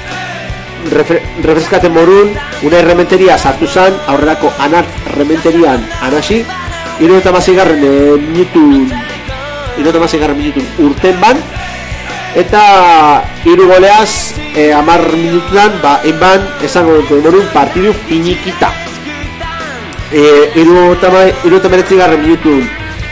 refre, refreskaten morun, una rementeria sartu zan, aurrerako anart rementerian anasi, irurogeita hamaseigarren e, minutun, irurogeita hamaseigarren minutun urten ban, eta hiru goleaz, e, amar minutuan, ba, enban, esango dut morun, partidu finikita. E, irurogeita hemeretzigarren minutun,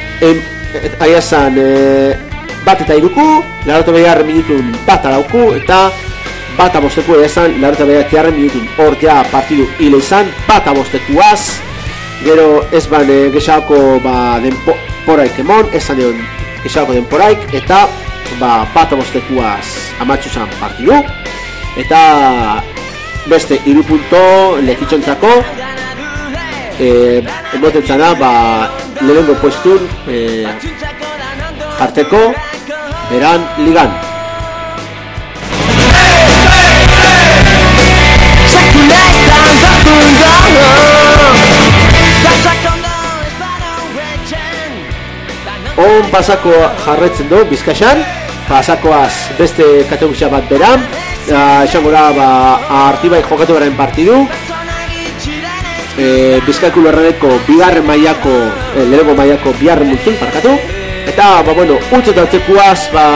aiazan, e, bat eta iruku, larota behiarren minutun bat arauku, eta bat abosteku esan, larota behiarren minutun ortea partidu hile izan, bat abostekuaz, gero ez ban e, gexako ba, denporaik emon, esan egon gexako denporaik, eta ba, bat abostekuaz amatxu zan partidu, eta beste hiru punto lekitxontzako, e, emoten zana, ba, lehenengo puestun, e, jarteko, beran ligan. On pasako jarretzen du Bizkaian, pasakoaz beste kategoria bat beran, esango da, ba, Artibai jokatu beren partidu, e, Bizkaiko Lurraldeko bigarren mailako, e, lehenengo mailako bigarren multzun parkatu, eta, ba, bueno, ultzotatzekuaz, ba,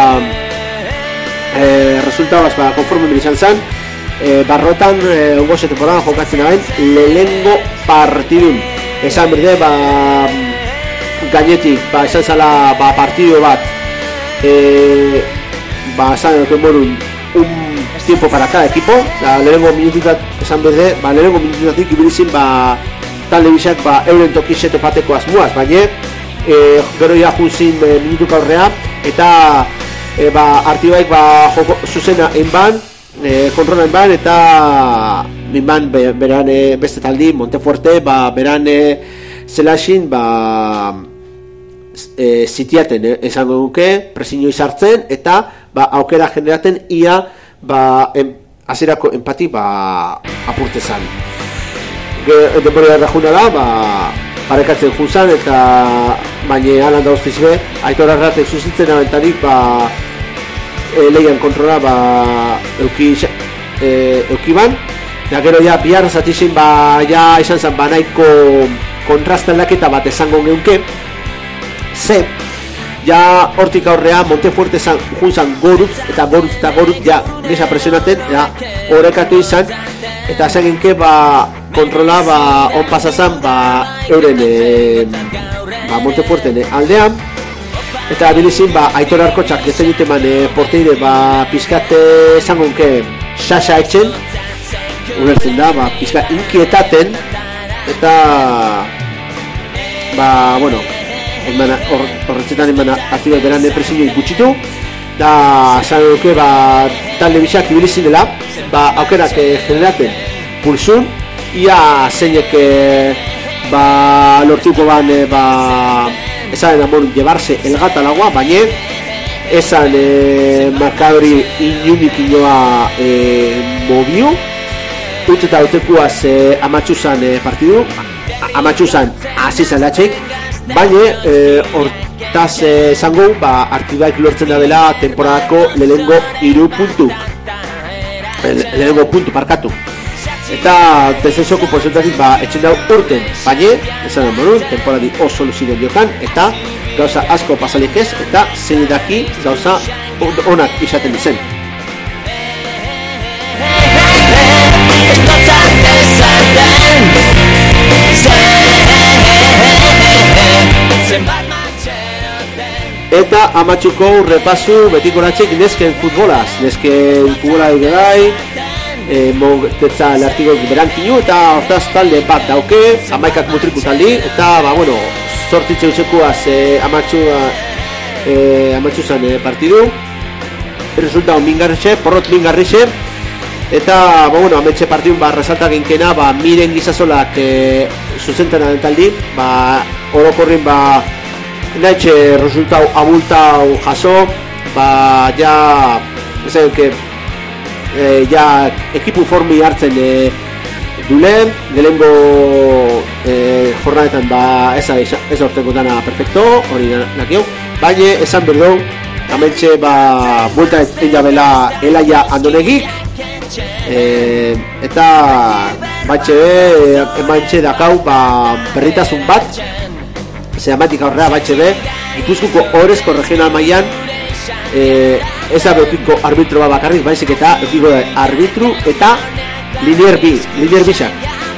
e, resultadoaz, ba, konforme izan zen, e, barrotan, e, ungose temporadan jokatzen aben, lehenengo partidun. Esan berde, ba, gainetik, ba, esan zala, ba, partidu bat, e, ba, esan dut morun, un tiempo para cada equipo, da, lehenengo minututat, esan berde, ba, lehenengo minututatik ibilizin, ba, talde bizak, ba, euren tokixeto pateko asmuaz, baina, E, gero ja junzin e, minutuka aurrea, eta e, ba, Artibaik ba, joko zuzena enban, e, kontrola enban, eta enban be, beran e, beste taldi, Montefuerte, ba, beran e, zelaxin, ba, e, zitiaten, e, esango duke, presiño izartzen, eta ba, aukera generaten ia, ba, en, azerako empati, ba, apurtezan. Denbora errajuna da, ba, parekatzen juzan, eta baina alan da ustez be, Aitor Arratek zuzitzen abentarik, ba, e, leian kontrola, ba, euki, e, euki ban, eta gero ja bihar zatizin, ba, ja izan zen, ba, nahiko kontrasten laketa bat esango geunke, ze, ja hortik aurrea Montefuerte zan, junzan Gorutz, eta Gorutz eta Gorutz ja gesa presionaten, eta horrekatu izan, eta esan genke, ba, kontrola, ba, on pasazan, ba, euren, e, ba, Montefuerten e, aldean, eta bilizin, ba, Aitor Arkotxak dezen juteman e, porteire, ba, pizkate esangonke xaxa etxen, ulertzen da, ba, pizka inkietaten, eta, ba, bueno, horretzetan eman Artibai beran depresiño ikutxitu, da esan duke ba talde bisak ibilizin dela, ba aukerak generaten pulsun, ia zeinek ba lortuko ban ba esan amor llevarse el gato al agua, baina esan e, markadori inunik inoa e, mobiu, utz eta utekuaz e, amatxuzan e, partidu, amatxuzan azizan latxeik, baina e, hortaz esango e, ba, Artibaik lortzen da dela temporadako lehengo hiru puntuk, lehengo puntu parkatu. Eta desensoko porcentazik ba etxen dau urten, baina esan amorun, temporadi oso luziren diokan, eta gauza asko pasalik ez, eta zein daki gauza onak izaten dizen. Eta amatxuko repasu betiko ratxek nesken futbolaz, nesken futbola egedai, E, mogetetza lartigok berantinu eta hortaz talde bat dauke, amaikak mutriku taldi, eta ba bueno, sortitxe utzekuaz e, amatxua e, amatxuzan e, partidu, resultau mingarrixe, porrot mingarrixe, eta ba bueno, ametxe partidun ba resaltak inkena, ba miren gizazolak e, zuzentena den taldi, ba orokorrin ba nahetxe resultau abultau jaso, ba ja esan que E, ja ekipu formi hartzen e, dulen, gelengo e, jornadetan ba eza ez horteko dana perfecto, hori nakiau, baina esan berdou, amentxe ba buelta ez jabela Elaia Andonegik, e, eta batxe be, emantxe dakau ba berritasun bat, ze amatik aurrera batxe be, Gipuzkoako Orezko regional mailan Eh, ez da beotiko arbitro bat bakarrik, baizik eta eukiko arbitru eta linier bi, linier bisak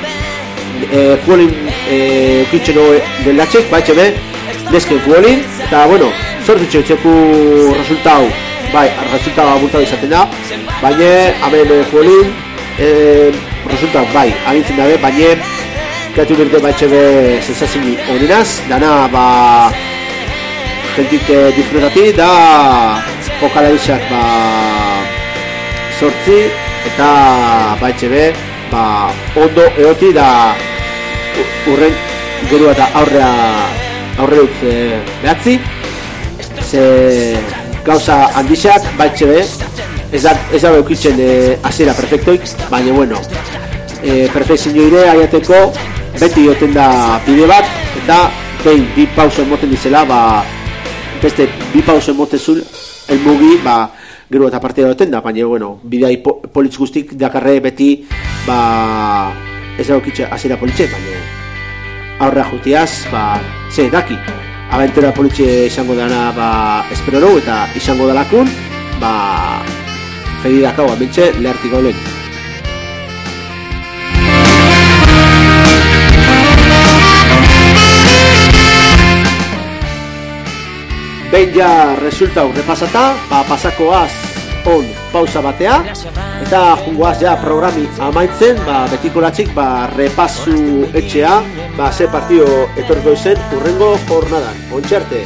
eh, futbolin eh, eukitzen den latxek, baitxe be nesken futbolin, eta bueno sortutxe etxeku resultau bai, resultau abultau izaten da, baina amen futbolin eh, resultau bai, agintzen dabe, baina kreatu berde baitxe be sensazini honinaz, dana ba gentik eh, disfrutati da jokalarisak ba sortzi eta baitxe be ba ondo eoti da urren gerua eta aurrea aurre dut eh, behatzi ze gauza handixak baitxe be ez da, ez da beukitzen eh, azera perfektoik, baina bueno eh, perfekzio ire aiateko beti joten da bide bat eta behin bi pauso emoten dizela ba beste bi pauso emotezul elmugi, ba, gero eta partida duten da, baina, bueno, bidai po, politz guztik dakarre beti, ba, ez dago kitxe azera politxe, baina aurra jutiaz, ba, ze, daki, abentera politxe izango dana, ba, espero dugu, eta izango dalakun, ba, fedidakau, amentxe, lehartik gaulen. Behin ja resultau repasata, ba, pasakoaz on pausa batea, eta jungoaz ja programi amaitzen, ba, betiko latxik, ba, repasu etxea, ba, ze partio etorriko izen urrengo jornadan. Ontxarte!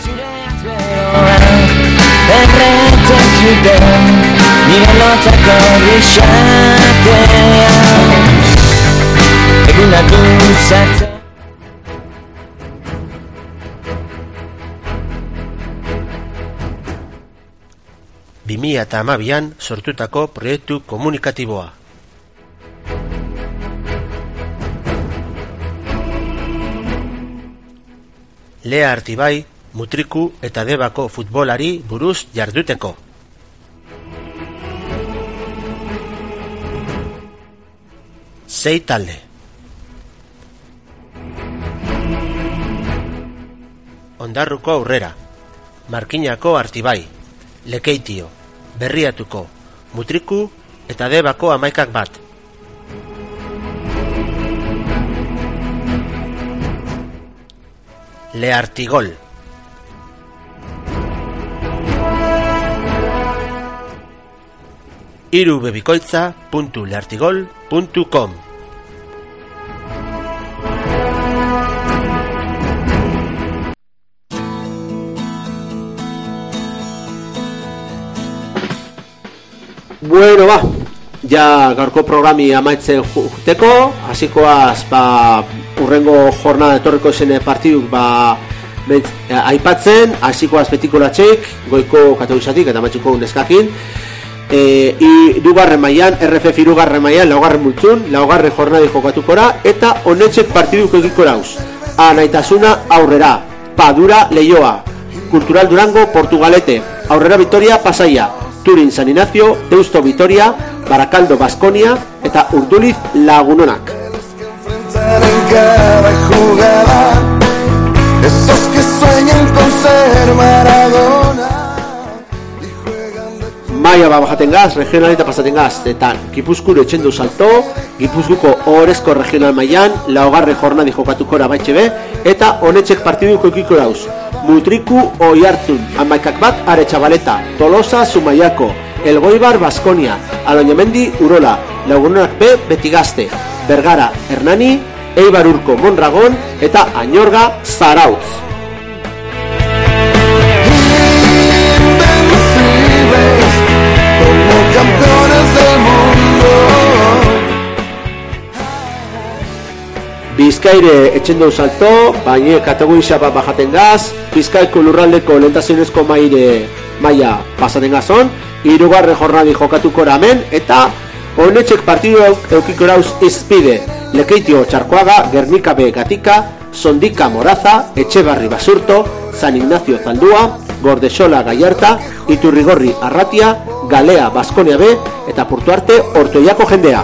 bi mila hamabian sortutako proiektu komunikatiboa. Lea Artibai, Mutriku eta Debako futbolari buruz jarduteko. Sei talde. Ondarruko Aurrera, Markinako Artibai, Lekeitio, Berriatuko, Mutriku eta Debako amaikak bat. Leartigol. irubebikoitza puntu leartigol puntu com. Bueno, ba, ja gaurko programi amaitzen juteko, hasikoaz, ba, urrengo jornada etorriko zen partiduk, ba, bet, aipatzen, hasikoaz betiko latxeik, goiko katogizatik eta matxiko neskakin, e, irugarren mailan, R F F irugarren mailan, laugarren multzun, laugarren jornadi jokatukora, eta honetxek partiduk egiko dauz. Anaitasuna aurrera, Padura Leioa, Cultural Durango Portugalete, Aurrera Vitoria Pasaia, Turin San Ignacio, Deusto Vitoria, Barakaldo Baskonia eta Urduliz Lagunonak. Maia ba bajaten gaz, regionalita pasaten gaz, eta Gipuzkuro etxendu salto, Gipuzkuko ohorezko regional mailan, laugarren jornadi jokatukora baitxe be, eta honetxek partiduko ekiko dauz. Mutriku Oiartzun, Amaikak bat Aretxabaleta, Tolosa Zumaiako, Elgoibar Baskonia, Aloñamendi Urola, Lagunonak B Betigazte, Bergara Hernani, Eibar Urko Mondragon eta Añorga Zarautz. Bizkaire etxendo salto, baina kategoria bat bajaten gaz, Bizkaiko lurraldeko lehentasunezko maire maila pasaten gazon, hirugarren jornadi jokatuko ramen, eta honetxek partidu eukiko rauz izpide, Lekeitio Txarkoaga, Gernika B Gatika, Sondika Moraza, Etxebarri Basurto, San Ignacio Zaldua, Gordexola Gallarta, Iturrigorri Arratia, Galea Baskonia B, eta Portu Arte Ortoiako jendea.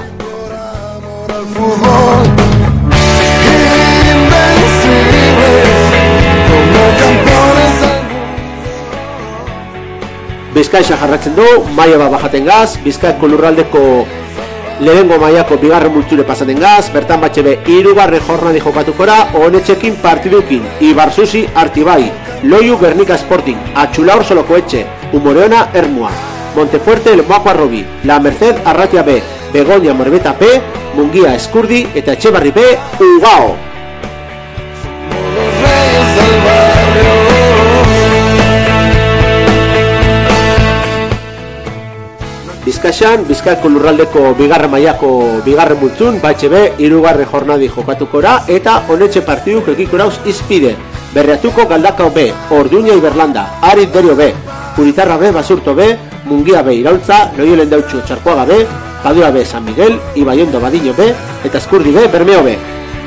Bizkaia jarratzen du, maila bat bajaten gaz, Bizkaiko lurraldeko lehengo mailako bigarren multzure pasaten gaz, bertan batxe be hirugarren jornadi jokatukora, honetxekin partidukin, Ibarzuzi Artibai, Loiu Gernika Sporting, Atxulaur Solokoetxe, Umoreona Ermua, Montefuerte Lemoako Arrobi, La Merced Arratia B, Begoña Morbeta B, Mungia Eskurdi eta Etxebarri B, Ugao. Bizkaian, Bizkaiko lurraldeko bigarren mailako bigarren multzun, batxe be, hirugarren jornadi jokatukora, eta honetxe partiduk ekikorauz izpide, Berriatuko Galdakao B, Orduña Iberlanda, Arit Derio B, Uritarra B, Basurto B, Mungia B, Iraultza, Loiolen Dautxu Txarkoaga B, Padura B, San Miguel, Ibaiondo Badiño B, eta Eskurdi B, Bermeo B.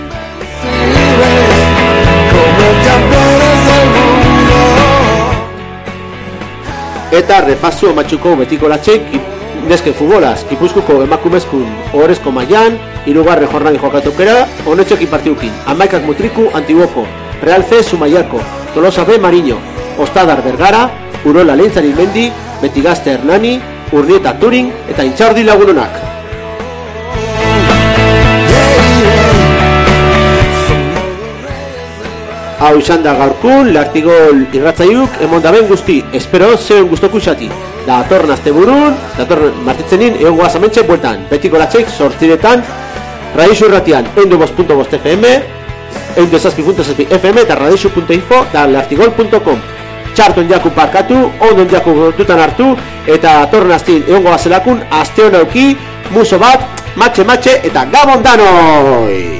Eta repasu amatxuko betiko latxeik, Nesken futbolaz, Gipuzkuko emakumezkun ohorezko mailan, hirugarren jornadi jokatukera, honetxekin partidukin, Amaikak Mutriku Antiguoko, Real C Zumaiako, Tolosa B Mariño, Ostadar Bergara, Urola Leintzari Mendi, Betigazte Hernani, Urnieta Turin eta Intxaurdi Lagunonak. Hau izan da gaurkun, Leartigol irratzaiuk emondaben guzti, espero zeuen guztoku xati. Da atorren azte burun, da atorren martitzenin egon guazamentxe bueltan, betiko latxeik sortziretan, Radixu irratian, eundu bost punto bost F M, eundu esazpi punto esazpi F M, eta radixu punto info, da leartigol punto com. Txarton jaku parkatu, ondon jaku dutan hartu, eta atorren aztien egon guazelakun, azte honauki, muso bat, matxe matxe, eta gabon danoi!